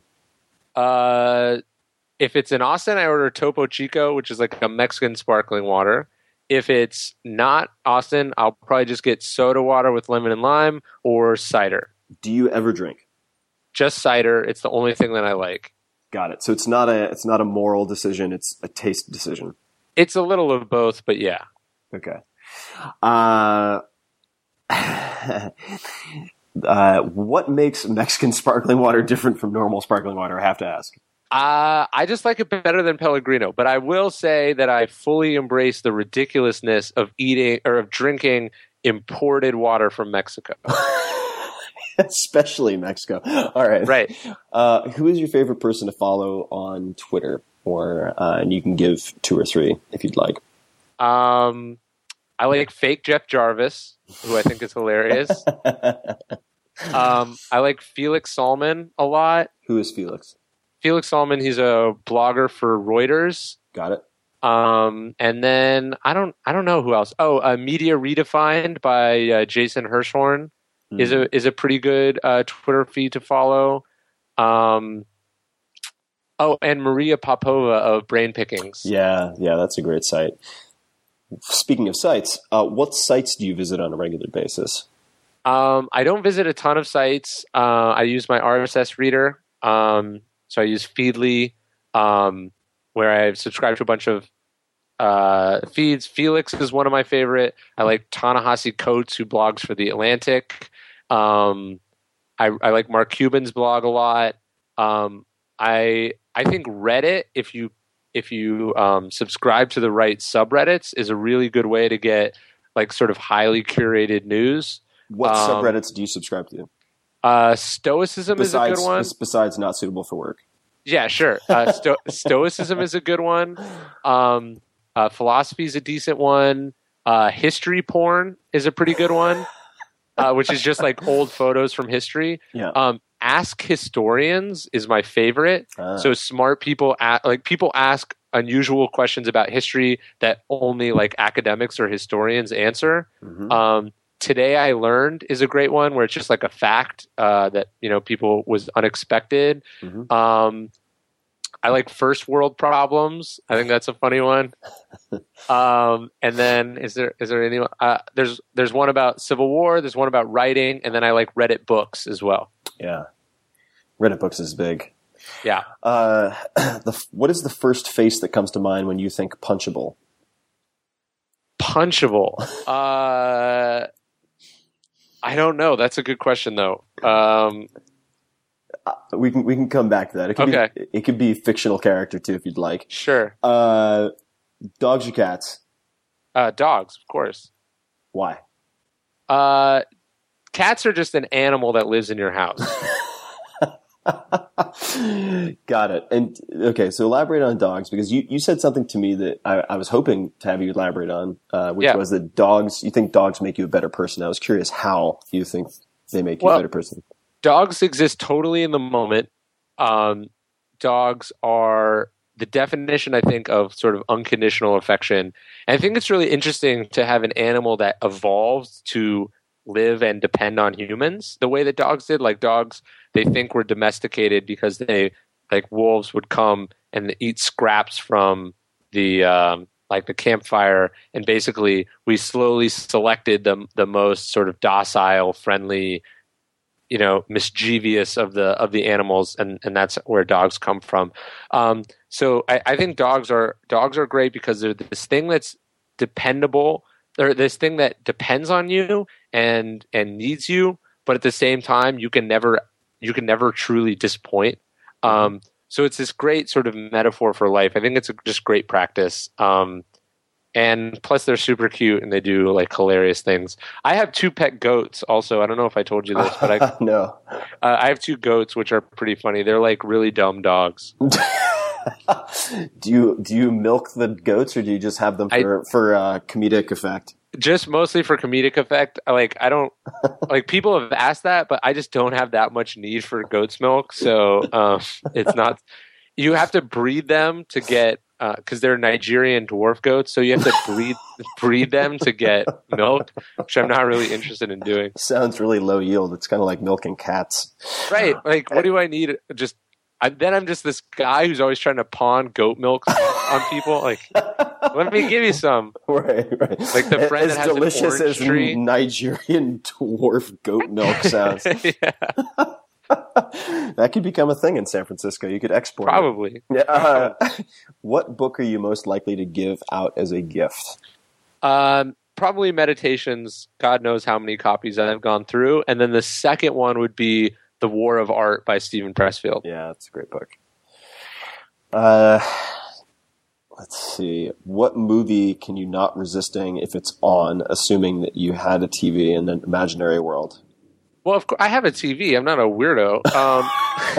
Uh, if it's in Austin, I order Topo Chico, which is like a Mexican sparkling water. If it's not Austin, I'll probably just get soda water with lemon and lime, or cider. Do you ever drink? Just cider. It's the only thing that I like. Got it. So it's not a it's not a moral decision. It's a taste decision. It's a little of both, but yeah. Okay. Uh, uh, what makes Mexican sparkling water different from normal sparkling water? I have to ask. Uh, I just like it better than Pellegrino, but I will say that I fully embrace the ridiculousness of eating or of drinking imported water from Mexico. Especially Mexico. All right. Right. Uh, who is your favorite person to follow on Twitter? Or uh, and you can give two or three if you'd like. Um, I like fake Jeff Jarvis, who I think is hilarious. um, I like Felix Salmon a lot. Who is Felix? Felix Salmon, he's a blogger for Reuters. Got it. Um, and then I don't, I don't know who else. Oh, uh, Media Redefined by uh, Jason Hirschhorn mm. is a is a pretty good uh, Twitter feed to follow. Um, oh, and Maria Popova of Brain Pickings. Yeah, yeah, that's a great site. Speaking of sites, uh, what sites do you visit on a regular basis? Um, I don't visit a ton of sites. Uh, I use my R S S reader. Um, so I use Feedly, um, where I subscribe to a bunch of uh, feeds. Felix is one of my favorite. I like Ta-Nehisi Coates, who blogs for The Atlantic. Um, I, I like Mark Cuban's blog a lot. Um, I I think Reddit, if you if you um, subscribe to the right subreddits, is a really good way to get like sort of highly curated news. What um, subreddits do you subscribe to? Uh, Stoicism Besides, is a good one. Besides not suitable for work. Yeah, sure. Uh, sto- Stoicism is a good one. Um, uh, philosophy is a decent one. Uh, history porn is a pretty good one, uh, which is just like old photos from history. Yeah. Um, Ask Historians is my favorite. Ah. So smart people, a- like people ask unusual questions about history that only like academics or historians answer. Mhm. Um, Today I Learned is a great one where it's just like a fact uh, that you know people was unexpected. Mhm. Um, I like First World Problems. I think that's a funny one. Um, and then is there is there any? Uh, there's there's one about Civil War. There's one about writing, and then I like Reddit books as well. Yeah. Reddit books is big. Yeah. Uh, the what is the first face that comes to mind when you think punchable? Punchable. Uh, I don't know. That's a good question, though. Um, We can we can come back to that. It could Okay. be, it could be a fictional character too, if you'd like. sure. Uh, dogs or cats? Uh, dogs, of course. Why? Uh, cats are just an animal that lives in your house. Got it. And okay, so elaborate on dogs, because you, you said something to me that I, I was hoping to have you elaborate on, uh, which Yeah. was that dogs, you think dogs make you a better person. I was curious how you think they make you Well- a better person. Dogs exist totally in the moment. Um, dogs are the definition, I think, of sort of unconditional affection. And I think it's really interesting to have an animal that evolved to live and depend on humans the way that dogs did. Like dogs, they think were domesticated because they, like wolves would come and eat scraps from the um, like the campfire, and basically we slowly selected the the most sort of docile, friendly, you know, mischievous of the of the animals, and, and that's where dogs come from. Um, so I, I think dogs are dogs are great because they're this thing that's dependable, or this thing that depends on you and and needs you, but at the same time you can never you can never truly disappoint. Um, so it's this great sort of metaphor for life. I think it's a just great practice. Um, And plus, they're super cute and they do like hilarious things. I have two pet goats also. I don't know if I told you this, but I No. uh, I have two goats which are pretty funny. They're like really dumb dogs. do you do you milk the goats, or do you just have them I- for for uh, comedic effect? Just mostly for comedic effect. Like I don't like people have asked that, but I just don't have that much need for goat's milk. So um, it's not. You have to breed them to get. Because uh, they're Nigerian dwarf goats, so you have to breed breed them to get milk, which I'm not really interested in doing. Sounds really low yield. It's kind of like milking cats. Right? Like, what do I need? Just I, then I'm just this guy who's always trying to pawn goat milk on people. Like, let me give you some. Right, right. Like the friend as that has an delicious orange as tree. Nigerian dwarf goat milk sounds. Yeah, That could become a thing in San Francisco. You could export it. probably. Yeah. Uh, what book are you most likely to give out as a gift? Um, probably Meditations. God knows how many copies I've gone through, and then the second one would be The War of Art by Stephen Pressfield. Yeah, it's a great book. Uh, let's see. What movie can you not resisting if it's on, assuming that you had a T V in an imaginary world? Well, of course, I have a T V. I'm not a weirdo. Um,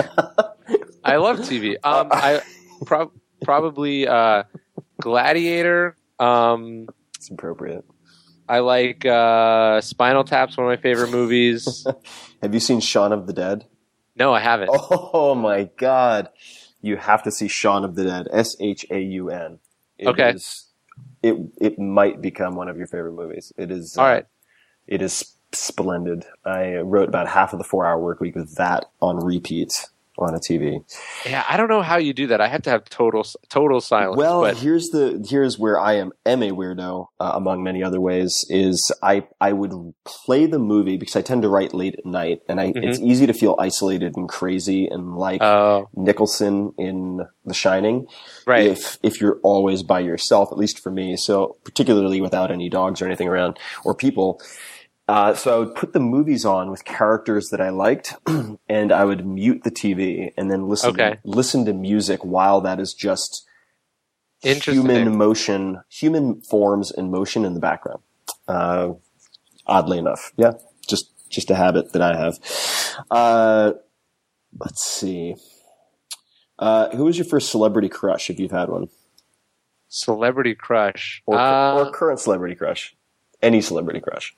I love T V. Um, I pro- probably uh, Gladiator. Um, It's appropriate. I like uh, Spinal Tap's one of my favorite movies. Have you seen Shaun of the Dead? No, I haven't. Oh my God. You have to see Shaun of the Dead. S H A U N. It Okay. is- it, it might become one of your favorite movies. It is. All right. It is splendid. I wrote about half of the four hour work week with that on repeat on a T V. Yeah, I don't know how you do that. I have to have total total silence. Well, but here's the here's where I am am a weirdo, uh, among many other ways. Is I I would play the movie because I tend to write late at night, and I Mhm. it's easy to feel isolated and crazy and like oh, Nicholson in The Shining. right. If if you're always by yourself, at least for me, so particularly without any dogs or anything around or people. Uh, so I would put the movies on with characters that I liked, and I would mute the T V and then listen Okay. to, listen to music while that is just Interesting. human motion, human forms in motion in the background. Uh, oddly enough, yeah, just just a habit that I have. Uh, let's see. Uh, who was your first celebrity crush, if you've had one? Celebrity crush. Or, uh, or current celebrity crush. Any celebrity crush.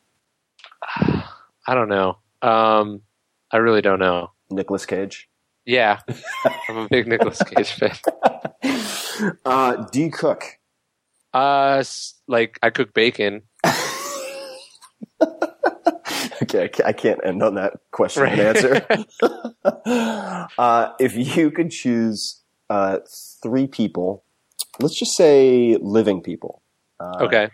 I don't know. Um, I really don't know. Nicolas Cage? Yeah. I'm a big Nicolas Cage fan. Uh, do you cook? Uh, s- like, I cook bacon. Okay, I ca- I can't end on that question and Right. answer. uh, if you could choose uh, three people, let's just say living people, uh, Okay.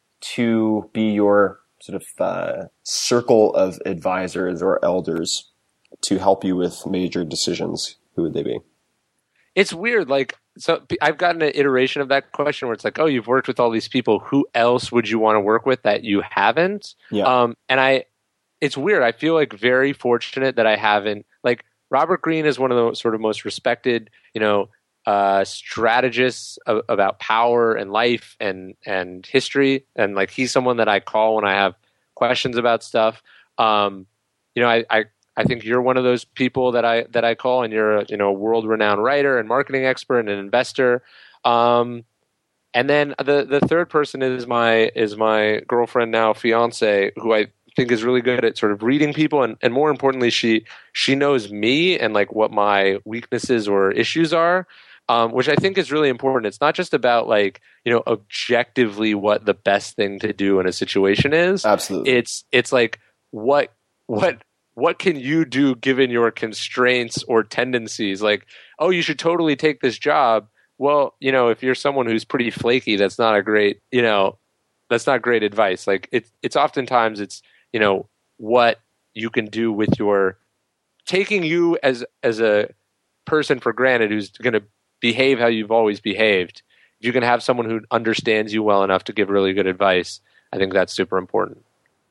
to be your sort of uh, circle of advisors or elders to help you with major decisions, who would they be? It's weird. Like, so I've gotten an iteration of that question where it's like, oh, you've worked with all these people. Who else would you want to work with that you haven't? Yeah. Um, and I, it's weird. I feel like very fortunate that I haven't. Like, Robert Greene is one of the sort of most respected, you know, uh, strategists of, about power and life and and history. And like, he's someone that I call when I have questions about stuff. Um, you know, I, I I think you're one of those people that I that I call, and you're a, you know, a world-renowned writer and marketing expert and an investor. Um, and then the the third person is my is my girlfriend, now fiance, who I think is really good at sort of reading people, and, and more importantly, she she knows me and like what my weaknesses or issues are, um, which I think is really important. It's not just about like, you know, objectively what the best thing to do in a situation is. Absolutely. It's it's like what what what can you do given your constraints or tendencies? Like, oh, you should totally take this job. Well, you know, if you're someone who's pretty flaky, that's not a great, you know, that's not great advice. Like, it's it's oftentimes it's, you know, what you can do with your taking you as as a person for granted who's going to behave how you've always behaved. If you can have someone who understands you well enough to give really good advice, I think that's super important.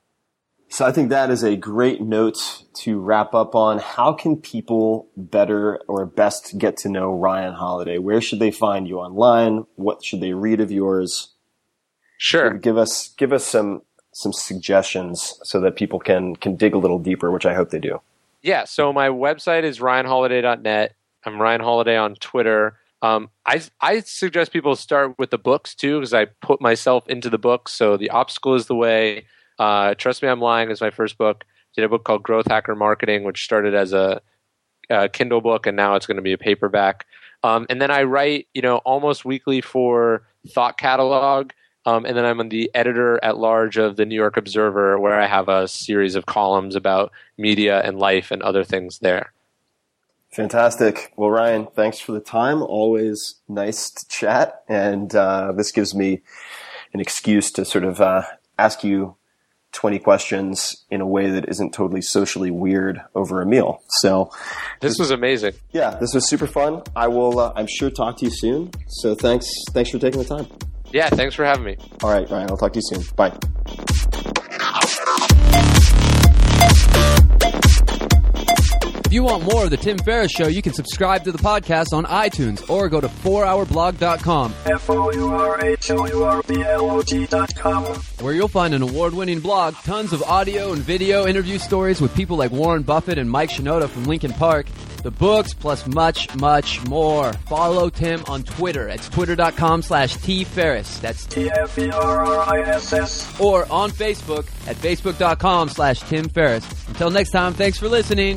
So I think that is a great note to wrap up on. How can people better or best get to know Ryan Holiday? Where should they find you online? What should they read of yours? Sure. Give us give us some some suggestions so that people can can dig a little deeper, which I hope they do. Yeah, so my website is ryan holiday dot net. I'm Ryan Holiday on Twitter. Um, I I suggest people start with the books too, because I put myself into the books. So The Obstacle is the Way. Uh, Trust Me, I'm Lying is my first book. Did a book called Growth Hacker Marketing, which started as a, a Kindle book, and now it's going to be a paperback. Um, and then I write, you know, almost weekly for Thought Catalog. Um, and then I'm the editor at large of the New York Observer, where I have a series of columns about media and life and other things there. Fantastic. Well, Ryan, thanks for the time. Always nice to chat. And uh, this gives me an excuse to sort of uh, ask you twenty questions in a way that isn't totally socially weird over a meal. So This was amazing. yeah, this was super fun. I will, uh, I'm sure, talk to you soon. So thanks, thanks for taking the time. Yeah, thanks for having me. All right, Ryan, I'll talk to you soon. Bye. If you want more of The Tim Ferriss Show, you can subscribe to the podcast on iTunes or go to four hour blog dot com. F O U R H O U R B L O G dot com. Where you'll find an award-winning blog, tons of audio and video interview stories with people like Warren Buffett and Mike Shinoda from Linkin Park, the books, plus much, much more. Follow Tim on Twitter. It's twitter dot com slash T Ferriss. That's T F E R R I S S. Or on Facebook at facebook dot com slash Tim Ferriss. Until next time, thanks for listening.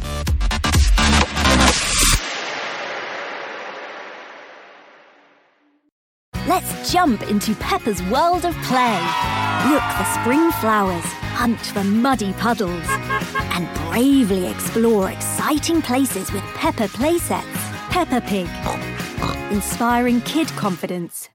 Let's jump into Peppa's world of play. Look for spring flowers, hunt for muddy puddles, and bravely explore exciting places with Peppa playsets. Peppa Pig, inspiring kid confidence.